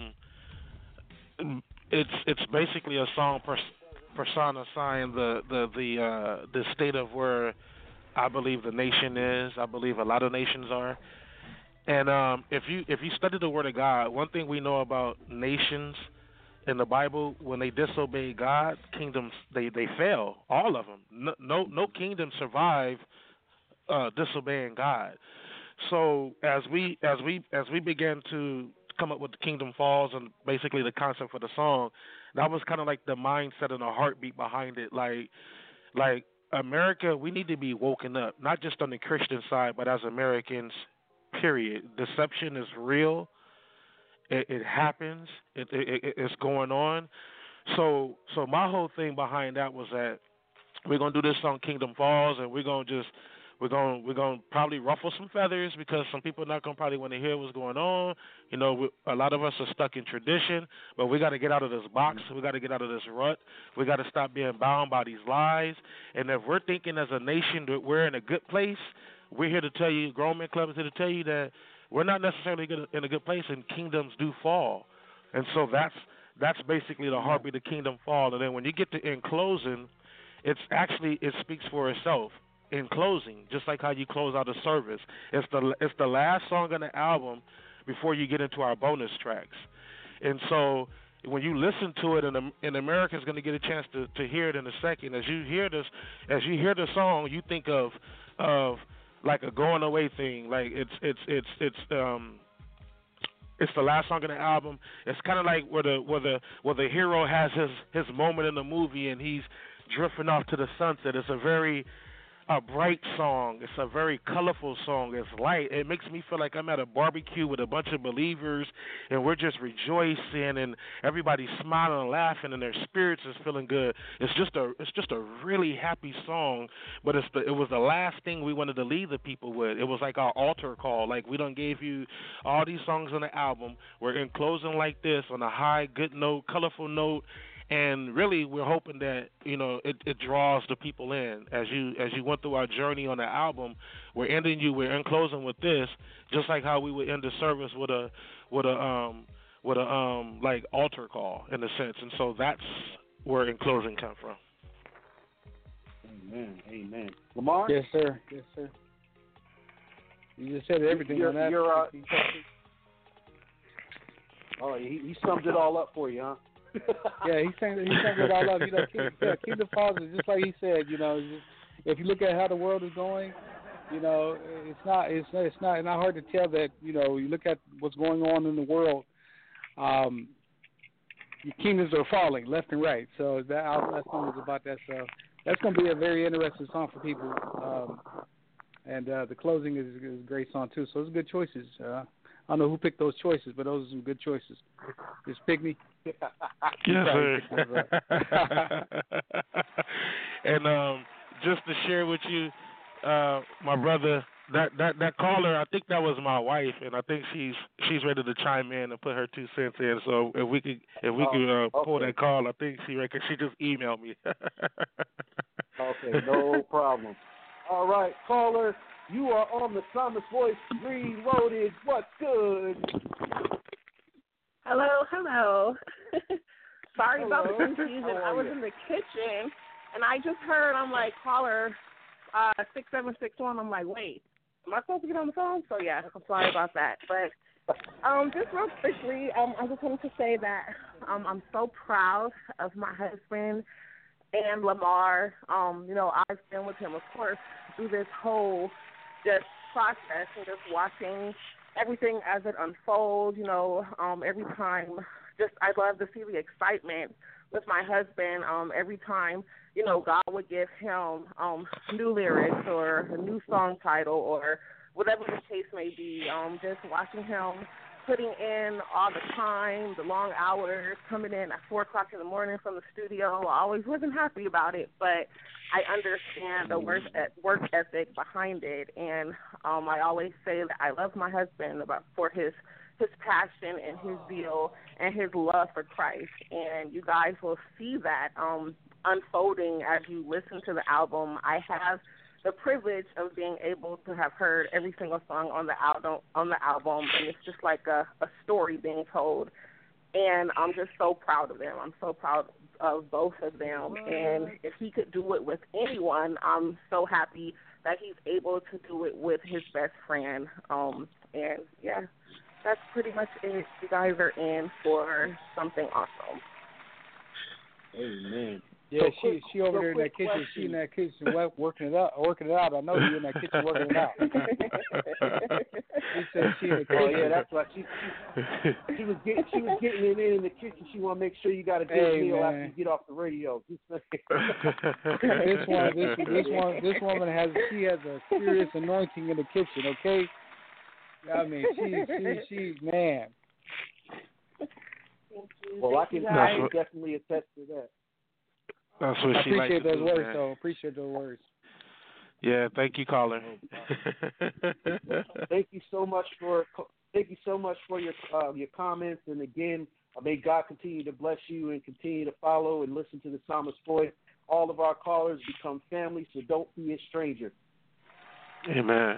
It's basically a song personifying the state of where I believe the nation is. I believe a lot of nations are. And if you study the Word of God, one thing we know about nations in the Bible, when they disobey God, kingdoms they fail. All of them. No kingdom survive disobeying God. So as we began to come up with the Kingdom Falls and basically the concept for the song, that was kind of like the mindset and the heartbeat behind it. Like America, we need to be woken up, not just on the Christian side, but as Americans, period. Deception is real. It happens. It's going on. So my whole thing behind that was that we're gonna do this song Kingdom Falls, and we're gonna probably ruffle some feathers because some people are not gonna probably want to hear what's going on. You know, a lot of us are stuck in tradition, but we got to get out of this box. We got to get out of this rut. We got to stop being bound by these lies. And if we're thinking as a nation that we're in a good place, we're here to tell you, Grown Men Club is here to tell you that we're not necessarily in a good place, and kingdoms do fall. And so that's basically the heartbeat of Kingdom Fall. And then when you get to In Closing, it speaks for itself. In closing, just like how you close out a service, it's the last song on the album before you get into our bonus tracks. And so when you listen to it, and America's going to get a chance to hear it in a second. As you hear the song, you think of like a going away thing. Like it's the last song on the album. It's kind of like where the hero has his moment in the movie and he's drifting off to the sunset. It's a bright song. It's a very colorful song. It's light. It makes me feel like I'm at a barbecue with a bunch of believers, and we're just rejoicing, and everybody's smiling and laughing, and their spirits is feeling good. It's just a really happy song, but it was the last thing we wanted to leave the people with. It was like our altar call. Like, we done gave you all these songs on the album. We're in closing like this on a high, good note, colorful note. And really, we're hoping that it draws the people in. As you went through our journey on the album, we're in closing with this, just like how we would end the service with a like altar call in a sense. And so that's where In Closing come from. Amen. Lamar? Yes, sir. You just said everything on that. He summed it all up for you, huh? Yeah, he summed it all up. Kingdom Falls is just like he said. If you look at how the world is going, You know, it's not hard to tell that, you know, you look at what's going on in the world, your kingdoms are falling left and right. So that song is about that. So that's going to be a very interesting song for people. And the closing is a great song too. So those are good choices. I don't know who picked those choices, but those are some good choices. Is Pygmy? Yes, sir. And just to share with you, my brother, that caller, I think that was my wife, and I think she's ready to chime in and put her 2 cents in. So if we could pull that call, I think she just emailed me. Okay, no problem. All right, caller, you are on the Psalmist Voice Reloaded. What's good? Hello. Sorry about the Hello. confusion. How I are was you? in the kitchen, and I just heard, I'm like, caller 6761. I'm like, wait, am I supposed to get on the phone? So, yeah, I'm sorry about that. But just real quickly, I just wanted to say that I'm so proud of my husband and Lamar. You know, I've been with him, of course, through this whole just process and just watching everything as it unfolds. You know, every time, I love to see the excitement with my husband. Every time, you know, God would give him new lyrics or a new song title or whatever the case may be. Just watching him putting in all the time, the long hours, coming in at 4 o'clock in the morning from the studio. I always wasn't happy about it, but I understand the work ethic behind it. And I always say that I love my husband for his passion and his zeal and his love for Christ. And you guys will see that unfolding as you listen to the album. I have the privilege of being able to have heard every single song on the album, and it's just like a story being told. And I'm just so proud of them. I'm so proud of both of them. And if he could do it with anyone, I'm so happy that he's able to do it with his best friend. And yeah, that's pretty much it. You guys are in for something awesome. Amen. Yeah, she over there in that kitchen. Question. She in that kitchen working it out. I know you in that kitchen working it out. She said she in the kitchen. Oh yeah, that's right. She was getting it in the kitchen. She want to make sure you got a good meal after you get off the radio. This woman has a serious anointing in the kitchen. Okay, I mean she's man. Well, I can definitely attest to that. That's what she likes to do. Appreciate those words. Yeah, thank you, caller. Thank you so much for your comments, and again, may God continue to bless you and continue to follow and listen to the Psalmist Voice. All of our callers become family, so don't be a stranger. Amen.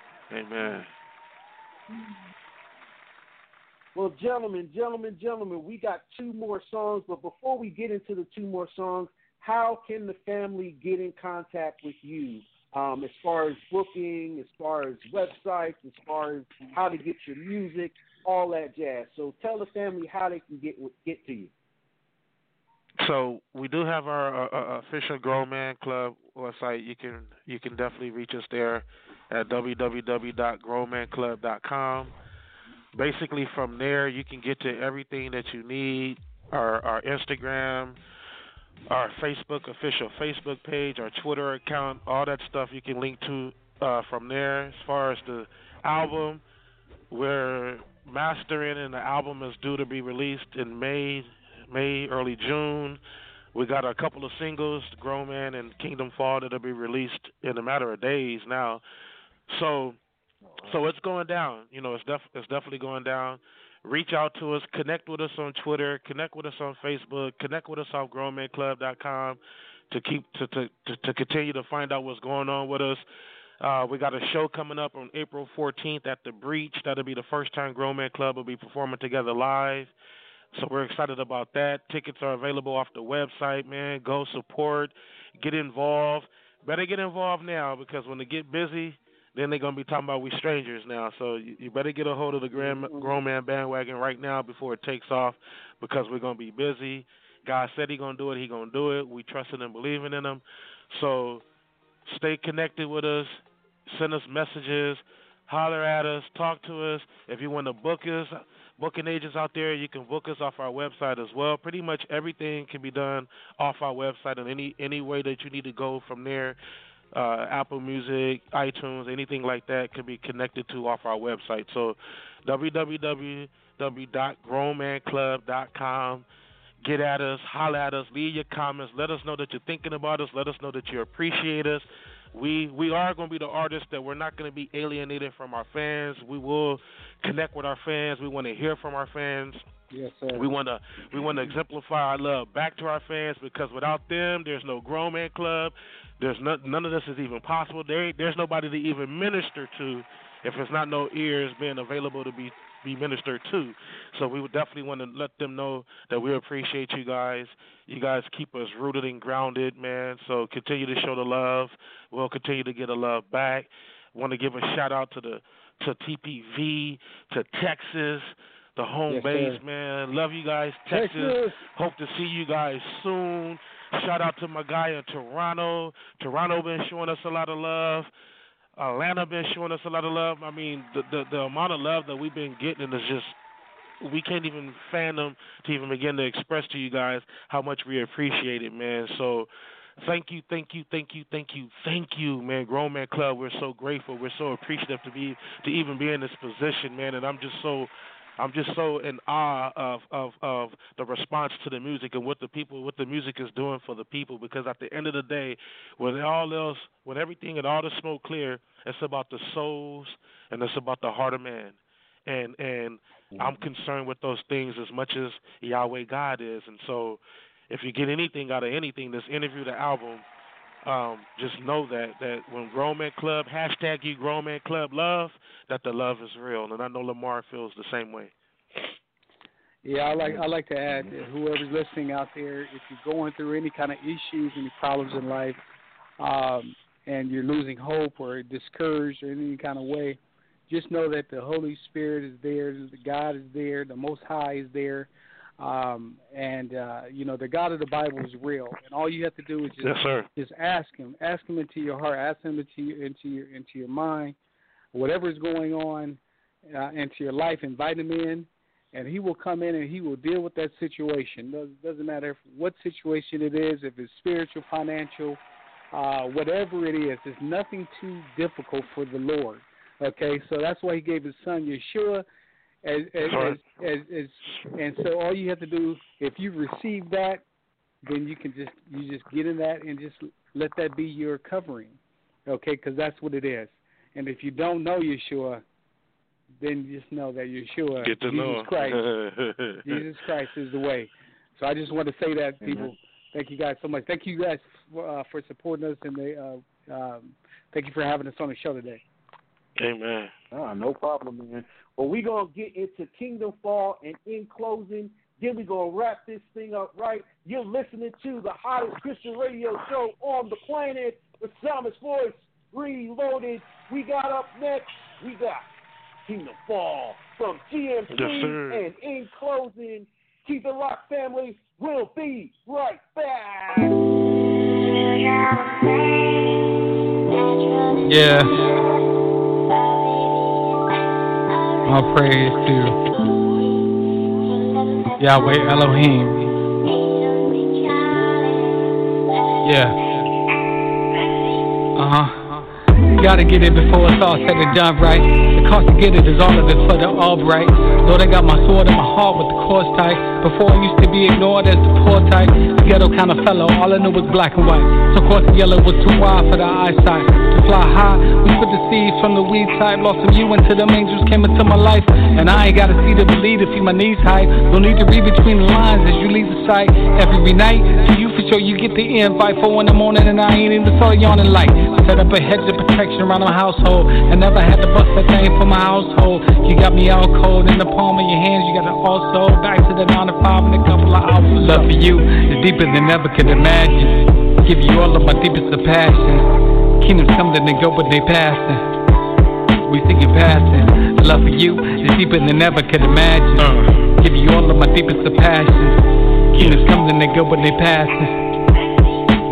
Well, gentlemen, we got 2 more songs, but before we get into the 2 more songs, how can the family get in contact with you as far as booking, as far as websites, as far as how to get your music, all that jazz? So tell the family how they can get to you. So we do have our official Grown Man Club website. You can definitely reach us there at www.grownmanclub.com. Basically, from there, you can get to everything that you need, our Instagram, our official Facebook page, our Twitter account, all that stuff you can link to from there. As far as the album, we're mastering, and the album is due to be released in May, early June. We got a couple of singles, Grown Man and Kingdom Fall, that'll be released in a matter of days now. So it's going down. You know, it's definitely going down. Reach out to us. Connect with us on Twitter. Connect with us on Facebook. Connect with us on GrownManClub.com to continue to find out what's going on with us. We got a show coming up on April 14th at the Breach. That'll be the first time Grown Man Club will be performing together live. So we're excited about that. Tickets are available off the website, man. Go support. Get involved. Better get involved now, because when they get busy, then they're going to be talking about we strangers now. So you better get a hold of the Grown Man bandwagon right now before it takes off, because we're going to be busy. God said he's going to do it. He's going to do it. We trusting and believing in him. So stay connected with us. send us messages, holler at us, talk to us. If you want to book us, booking agents out there, you can book us off our website as well. Pretty much everything can be done off our website, and any way that you need to go from there. Apple Music, iTunes, anything like that can be connected to off our website. So www.grownmanclub.com. Get at us, holler at us, leave your comments. Let us know that you're thinking about us. Let us know that you appreciate us. We are going to be the artists that we're not going to be alienated from our fans. We will connect with our fans. We want to hear from our fans. Yes, sir. We want to exemplify our love back to our fans, because without them, there's no Grown Man Club. There's none of this is even possible. There's nobody to even minister to if there's not no ears being available to be ministered to. So we would definitely want to let them know that we appreciate you guys. You guys keep us rooted and grounded, man. So continue to show the love. We'll continue to get the love back. Want to give a shout out to TPV, to Texas, the home base, sir. Man. Love you guys, Texas. Hope to see you guys soon. Shout out to my guy in Toronto. Toronto been showing us a lot of love. Atlanta been showing us a lot of love. I mean, the amount of love that we've been getting is just, we can't even fathom to even begin to express to you guys how much we appreciate it, man. So thank you, man. Grown Man Club, we're so grateful. We're so appreciative to even be in this position, man. And I'm just so in awe of the response to the music and what the music is doing for the people. Because at the end of the day, when everything and all the smoke clear, it's about the souls and it's about the heart of man. And I'm concerned with those things as much as Yahweh God is. And so if you get anything out of anything, this interview, the album, just know that when Grown Man Club, hashtag you Grown Man Club love, that the love is real. And I know Lamar feels the same way. Yeah, I like to add that whoever's listening out there, if you're going through any kind of issues, any problems in life, and you're losing hope or discouraged or in any kind of way, just know that the Holy Spirit is there, God is there, the Most High is there. The God of the Bible is real, and all you have to do is just ask Him into your heart, ask Him into your mind, whatever is going on into your life, invite Him in, and He will come in and He will deal with that situation. Doesn't matter what situation it is, if it's spiritual, financial, whatever it is. There's nothing too difficult for the Lord. Okay, so that's why He gave His Son Yeshua. And so all you have to do, if you receive that, then you just get in that and just let that be your covering, okay? Because that's what it is. And if you don't know Yeshua, then just know that Yeshua, Jesus Christ is the way. So I just want to say that, people. Thank you guys so much. Thank you guys for supporting us, and thank you for having us on the show today. Amen. No problem, man. Well, we're going to get into Kingdom Fall, and in closing, then we're going to wrap this thing up right. You're listening to the hottest Christian radio show on the planet, the Psalmist Voice Reloaded. We got up next, we got Kingdom Fall from GMC. Yes, sir. And in closing, keep it locked, family. We'll be right back. Yeah. All praise to Yahweh Elohim. Yeah. Gotta get it before it's all said and done right. The cost to get it is all of it for the albright. Lord, I got my sword in my heart with the course tight. Before I used to be ignored as the poor type. The ghetto kind of fellow, all I knew was black and white. So course the yellow was too wide for the eyesight. To fly high, we put the seeds from the weed type. Lost some you until them angels came into my life. And I ain't gotta see to believe to see my knees high. Don't need to read between the lines as you leave the sight. Every night, to you for sure you get the invite. 4 in the morning and I ain't even saw the yawning light. Set up a hedge of protection around my household. I never had to bust a thing for my household. You got me all cold in the palm of your hands. You got it also back to the 9 to 5 in a couple of hours. Love for you is deeper than ever could imagine. Give you all of my deepest of passion. Kingdoms come then they go but they passing. We thinking passing. Love for you is deeper than ever could imagine. Give you all of my deepest of passion. Kingdoms come then they go but they passing. We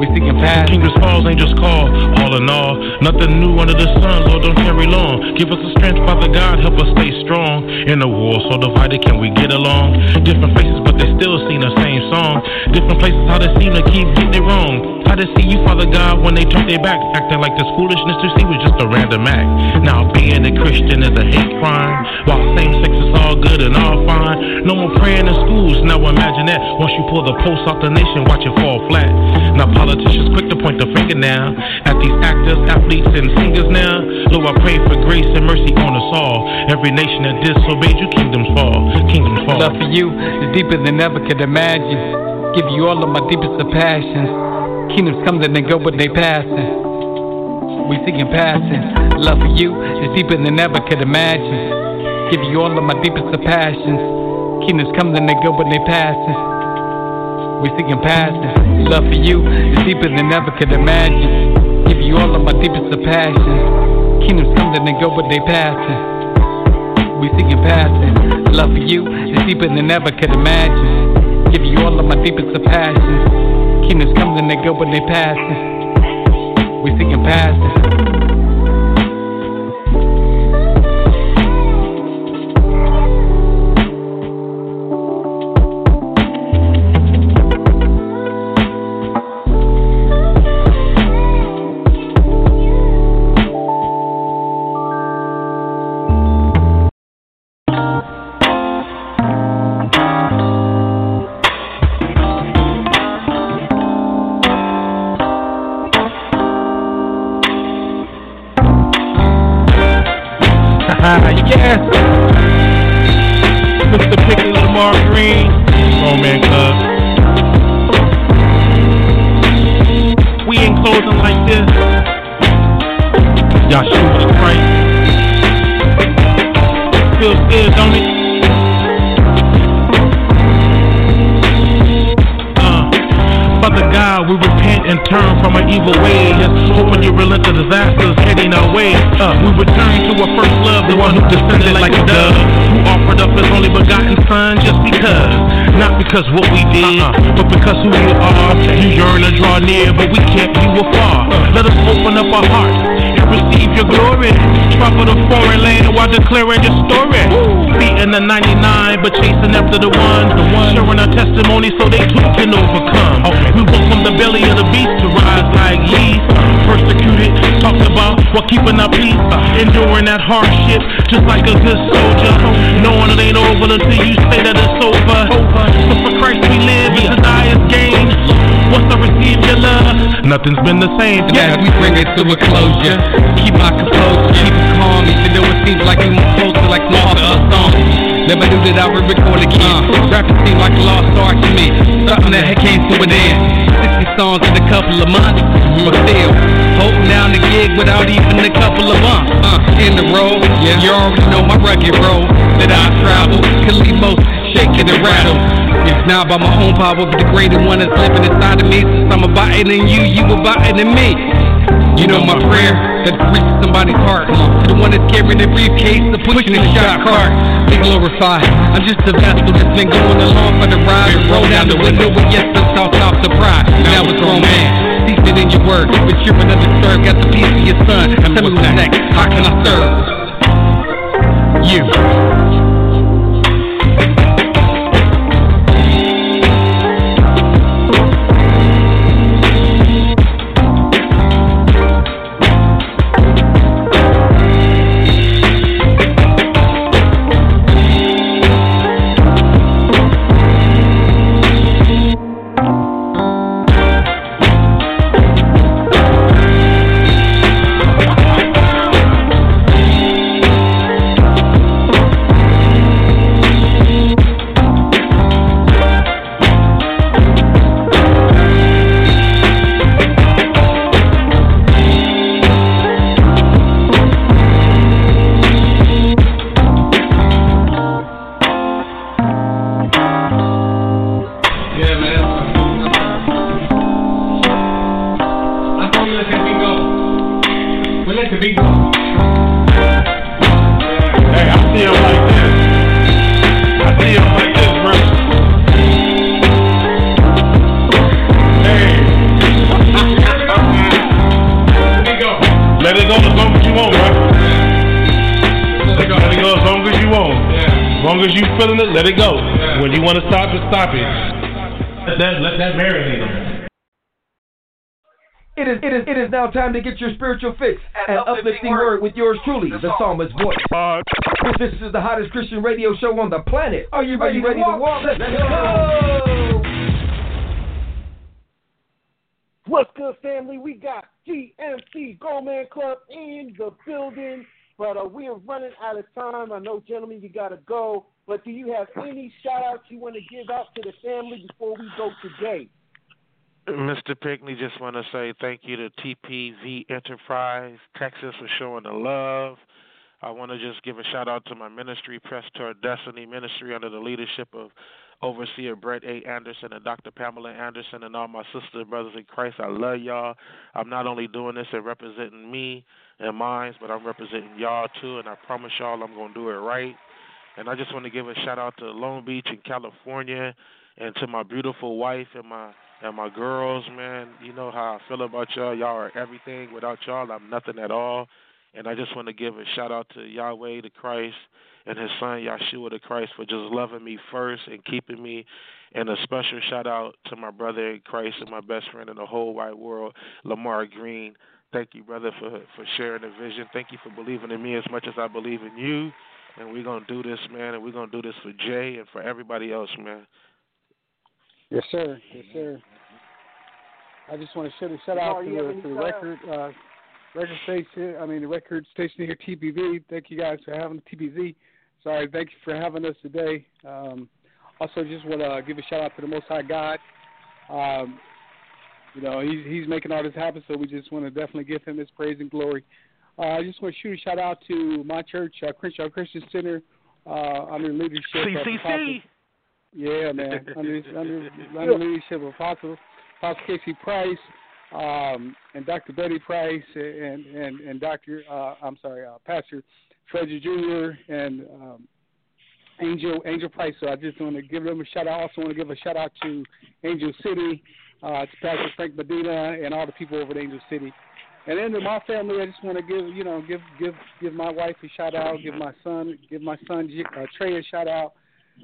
We seeking past. Kingdoms falls, angels call. All in all, nothing new under the sun. Lord, don't tarry long. Give us the strength, Father God, help us stay strong. In a war so divided, can we get along? Different faces, but they still sing the same song. Different places, how they seem to keep getting it wrong. How they see you, Father God, when they turn their back, acting like this foolishness to see was just a random act. Now being a Christian is a hate crime, while same sex is all good and all fine. No more praying in schools, now imagine that. Once you pull the post off the nation, watch it fall flat. Now politicians quick to point the finger now at these actors, athletes, and singers now. Lord, I pray for grace and mercy on us all. Every nation that disobeyed you, kingdoms fall. Kingdoms fall. Love for you is deeper than ever could imagine. Give you all of my deepest of passions. Kingdoms come, then they go, but they passing. We seeking passing. Love for you is deeper than ever could imagine. Give you all of my deepest of passions. Kingdoms come, then they go, but they passing. We seeking passing. Love for you is deeper than ever could imagine. Give you all of my deepest of passions. Kingdoms come, then they go, but they passing. We seeking passing. Love for you is deeper than ever could imagine. Give you all of my deepest of passions. Kingdoms come, then they go, but they passing. We seeking passing. Yes, Mr. Pickle Lamar Green, Roman Club. We ain't closing like this. Yahshua Christ. Feels good, don't it? Father God, we repent and turn from our evil ways, hoping you relent the disasters heading our way. We return to our first love, the one who descended like a dove, who offered up his only begotten son just because. Not because what we did, but because who you are. You yearn to draw near, but we kept you afar. Let us open up our hearts and receive your glory. Travel to foreign land while declaring your story. Beating the 99, but chasing after the one. Sharing our testimony so they too can overcome. We welcome the belly of the beast to rise like yeast. Persecuted, talked about while keeping our peace. Enduring that hardship just like a good soldier. Knowing it ain't over until you say that it's over. So for Christ we live and to die is gain. Once I receive your love, nothing's been the same. As we bring it to a closure, keep my composure, keep it calm, even though it seems like we move closer like some other songs. Never knew that I would record again. Rapping seemed like a lost art to me. Something that came to an end. 60 songs in a couple of months, but still holding down the gig without even a couple of months. In the road, you already know my rugged road that I travel. Can leave most shaking and rattle. It's now by my own power, but the greater one is living inside of me. Since I'm abiding in you, you abiding in me. You know my prayer, that reaches somebody's heart. To the one that's carrying the briefcase, the pushing the shot cart. Be glorified. I'm just a vessel that's been going along for the ride. Roll down the window with yes, and talk off the pride. Now it's grown man. Cease it in your word, but you're undisturbed. Got the piece of your son. Tell me what's next. How can I serve you? long as you feeling it, let it go. When you want to stop it, stop it. Let that marinate on. It is now time to get your spiritual fix and uplifting word with yours truly, the Psalmist Voice. This is the hottest Christian radio show on the planet. Are you ready to walk? Let's go! What's good, family? We got GMC Goldman Club in the building, but we are running out of time. I know, gentlemen, you got to go, but do you have any shout-outs you want to give out to the family before we go today? Mr. Pickney, just want to say thank you to TPV Enterprise, Texas, for showing the love. I want to just give a shout-out to my ministry, Press Toward Destiny Ministry, under the leadership of Overseer Brett A. Anderson and Dr. Pamela Anderson and all my sisters and brothers in Christ. I love y'all. I'm not only doing this and representing me and mine, but I'm representing y'all too, and I promise y'all I'm going to do it right. And I just want to give a shout-out to Long Beach in California and to my beautiful wife and my girls, man. You know how I feel about y'all. Y'all are everything. Without y'all, I'm nothing at all. And I just want to give a shout-out to Yahweh the Christ and his son Yahshua the Christ for just loving me first and keeping me. And a special shout-out to my brother in Christ and my best friend in the whole wide world, Lamar Green. Thank you, brother, for sharing the vision. Thank you for believing in me as much as I believe in you. And we're going to do this, man, and we're going to do this for Jay and for everybody else, man. Yes, sir. Yes, sir. I just want to shout out to the record station. I mean, the record station here, TPV. Thank you guys for having the TPV. Sorry, thank you for having us today. Also, just want to give a shout out to the Most High God. You know, he's making all this happen, so we just want to definitely give him his praise and glory. I just want to shoot a shout out to my church, Crenshaw Christian Center, under the leadership CCC. Yeah, man, under leadership of Apostle Casey Price, and Dr. Betty Price, and Pastor Frederick Jr. and Angel Price. So I just want to give them a shout out. I also want to give a shout out to Angel City, to Pastor Frank Medina, and all the people over at Angel City. And then to my family, I just want to give my wife a shout out, give my son Trey a shout out.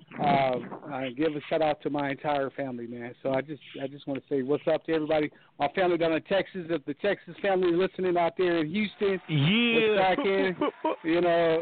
Give a shout out to my entire family, man. So I just want to say what's up to everybody. My family down in Texas. If the Texas family listening out there in Houston, yeah, back in, you know.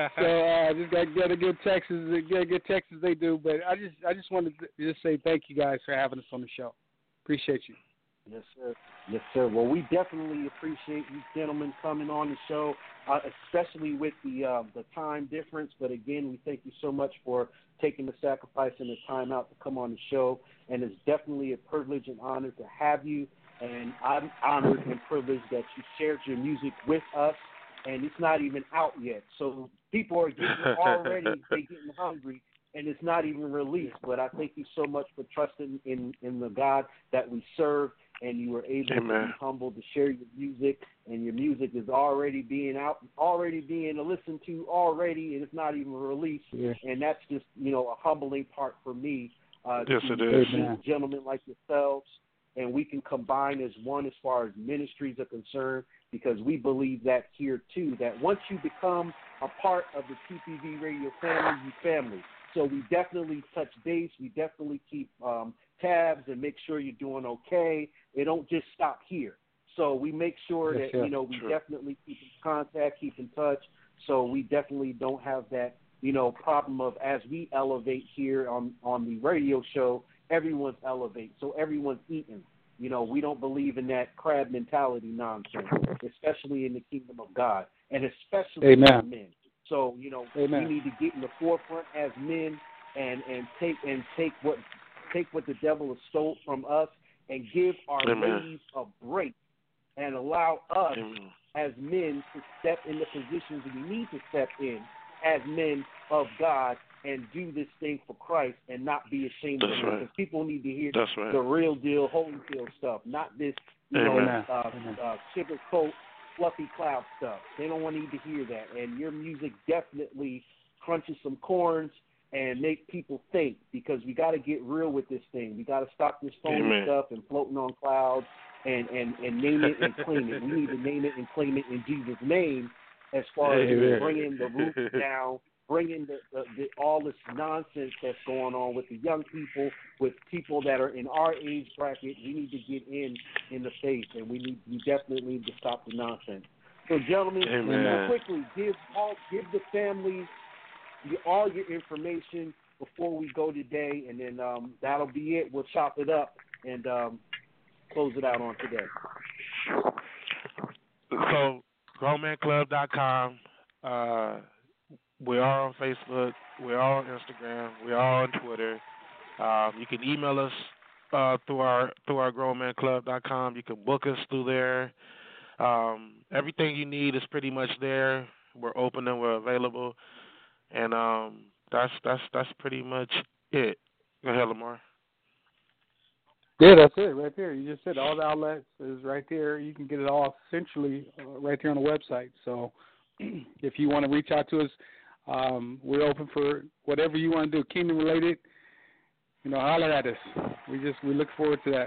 So just gotta give Texas, they do. But I just wanted to just say thank you guys for having us on the show. Appreciate you. Yes, sir. Yes, sir. Well, we definitely appreciate you gentlemen coming on the show, especially with the time difference. But again, we thank you so much for taking the sacrifice and the time out to come on the show. And it's definitely a privilege and honor to have you. And I'm honored and privileged that you shared your music with us. And it's not even out yet. So people are getting hungry. And it's not even released. But I thank you so much for trusting in the God that we serve. And you were able to be humble to share your music, and your music is already being out, already being listened to already, and it's not even released. Yeah. And that's just, a humbling part for me. Yes, it is. Gentlemen like yourselves, and we can combine as one as far as ministries are concerned, because we believe that here too, that once you become a part of the TPV Radio family, you family. So we definitely touch base. We definitely keep tabs and make sure you're doing okay. It don't just stop here. So we make sure that, we definitely keep in contact, keep in touch. So we definitely don't have that, problem of as we elevate here on the radio show, everyone's elevating. So everyone's eating. We don't believe in that crab mentality nonsense, especially in the kingdom of God, and especially for men. So, we need to get in the forefront as men and take what the devil has stole from us and give our ladies a break and allow us as men to step in the positions we need to step in as men of God and do this thing for Christ and not be ashamed of it. Because people need to hear the real deal, Holyfield stuff, not this, sugarcoat, fluffy cloud stuff. They don't want to need to hear that. And your music definitely crunches some corns and make people think, because we got to get real with this thing. We got to stop this phony stuff and floating on clouds and name it and claim it. We need to name it and claim it in Jesus' name, as far as bringing the roof down bringing all this nonsense that's going on with the young people, with people that are in our age bracket. We need to get in the face, and we definitely need to stop the nonsense. So, gentlemen, quickly give the family all your information before we go today, and then that'll be it. We'll chop it up and close it out on today. So, GrownManClub.com. We are on Facebook. We are on Instagram. We are on Twitter. You can email us through our GrownManClub.com. You can book us through there. Everything you need is pretty much there. We're open and we're available, and that's pretty much it. Go ahead, Lamar. Yeah, that's it right there. You just said all the outlets is right there. You can get it all essentially right there on the website. So if you want to reach out to us, we're open for whatever you want to do, kingdom related. Holler at us. We look forward to that.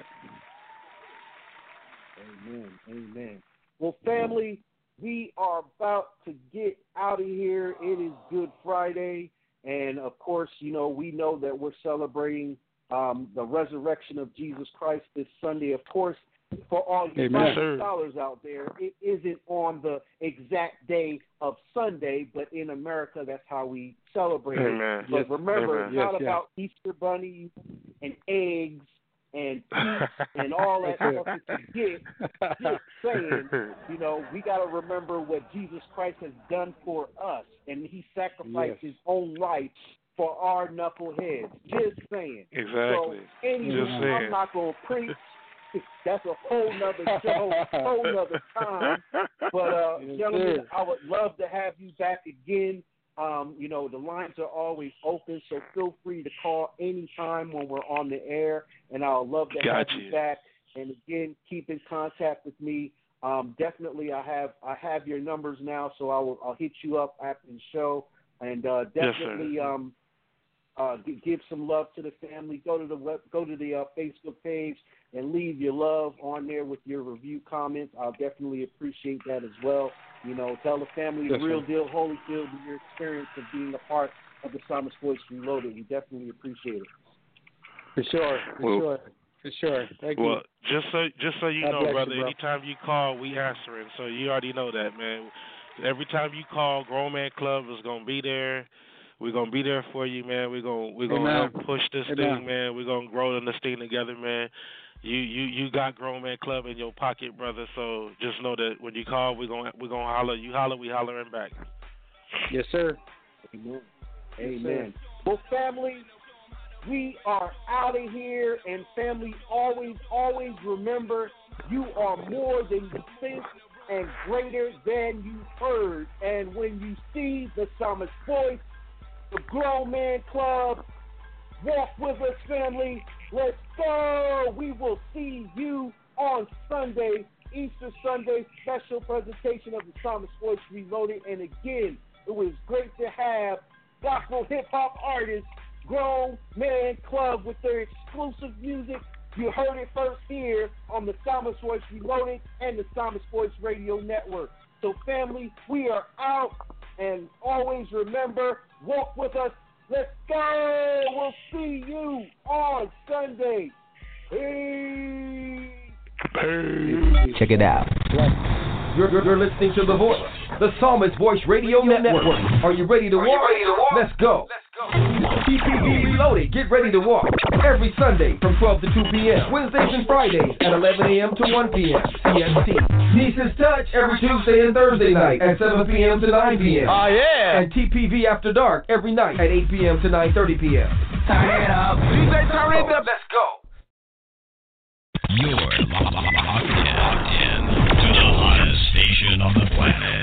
Amen. Well, family, we are about to get out of here. It is Good Friday, and of course, we know that we're celebrating the resurrection of Jesus Christ this Sunday. Of course, for all you Bible scholars out there, it isn't on the exact day of Sunday, but in America, that's how we celebrate it. But remember, it's not about Easter bunnies and eggs and peace and all that stuff that you get. Just saying, we got to remember what Jesus Christ has done for us, and he sacrificed his own life for our knuckleheads. Just saying. Exactly. So, anyway, I'm not going to preach. That's a whole nother show, whole nother time. But, gentlemen, I would love to have you back again. The lines are always open, so feel free to call anytime when we're on the air, and I'll love to have you back. And again, keep in contact with me. Definitely, I have your numbers now, so I'll hit you up after the show, and definitely give some love to the family. Go to the Facebook page and leave your love on there with your review comments. I'll definitely appreciate that as well. Tell the family the real deal, Holyfield, and your experience of being a part of the Psalmist Voice Reloaded. We definitely appreciate it. For sure. Thank you. Well, just so you know, brother, anytime you call, we answering. So you already know that, man. Every time you call, Grown Man Club is gonna be there. We're gonna be there for you, man. We're gonna help push this thing, man. We're gonna grow in this thing together, man. You got Grown Man Club in your pocket, brother. So just know that when you call, we're gonna holler. You holler, we hollering back. Yes, sir. Amen. Amen. Well, family, we are out of here, and family, always remember, you are more than you think and greater than you've heard. And when you see the Psalmist Voice, the Grown Man Club, walk with us, family. Let's go. We will see you on Sunday, Easter Sunday, special presentation of the Psalmist Voice Reloaded. And again, it was great to have gospel hip-hop artists, Grown Man Club, with their exclusive music. You heard it first here on the Psalmist Voice Reloaded and the Psalmist Voice Radio Network. So, family, we are out. And always remember, walk with us. Let's go. We'll see you on Sunday. Peace. Check it out. You're listening to The Voice, the Psalmist Voice Radio Network. Are you ready to walk? Let's go. TPV Reloaded. Get ready to walk. Every Sunday from 12 to 2 p.m. Wednesdays and Fridays at 11 a.m. to 1 p.m. CST. Nieces Touch every Tuesday and Thursday night at 7 p.m. to 9 p.m. Oh, yeah. And TPV After Dark every night at 8 p.m. to 9:30 p.m. Turn it up. DJ, turn it up. Let's go. You're locked in to the hottest station on the planet.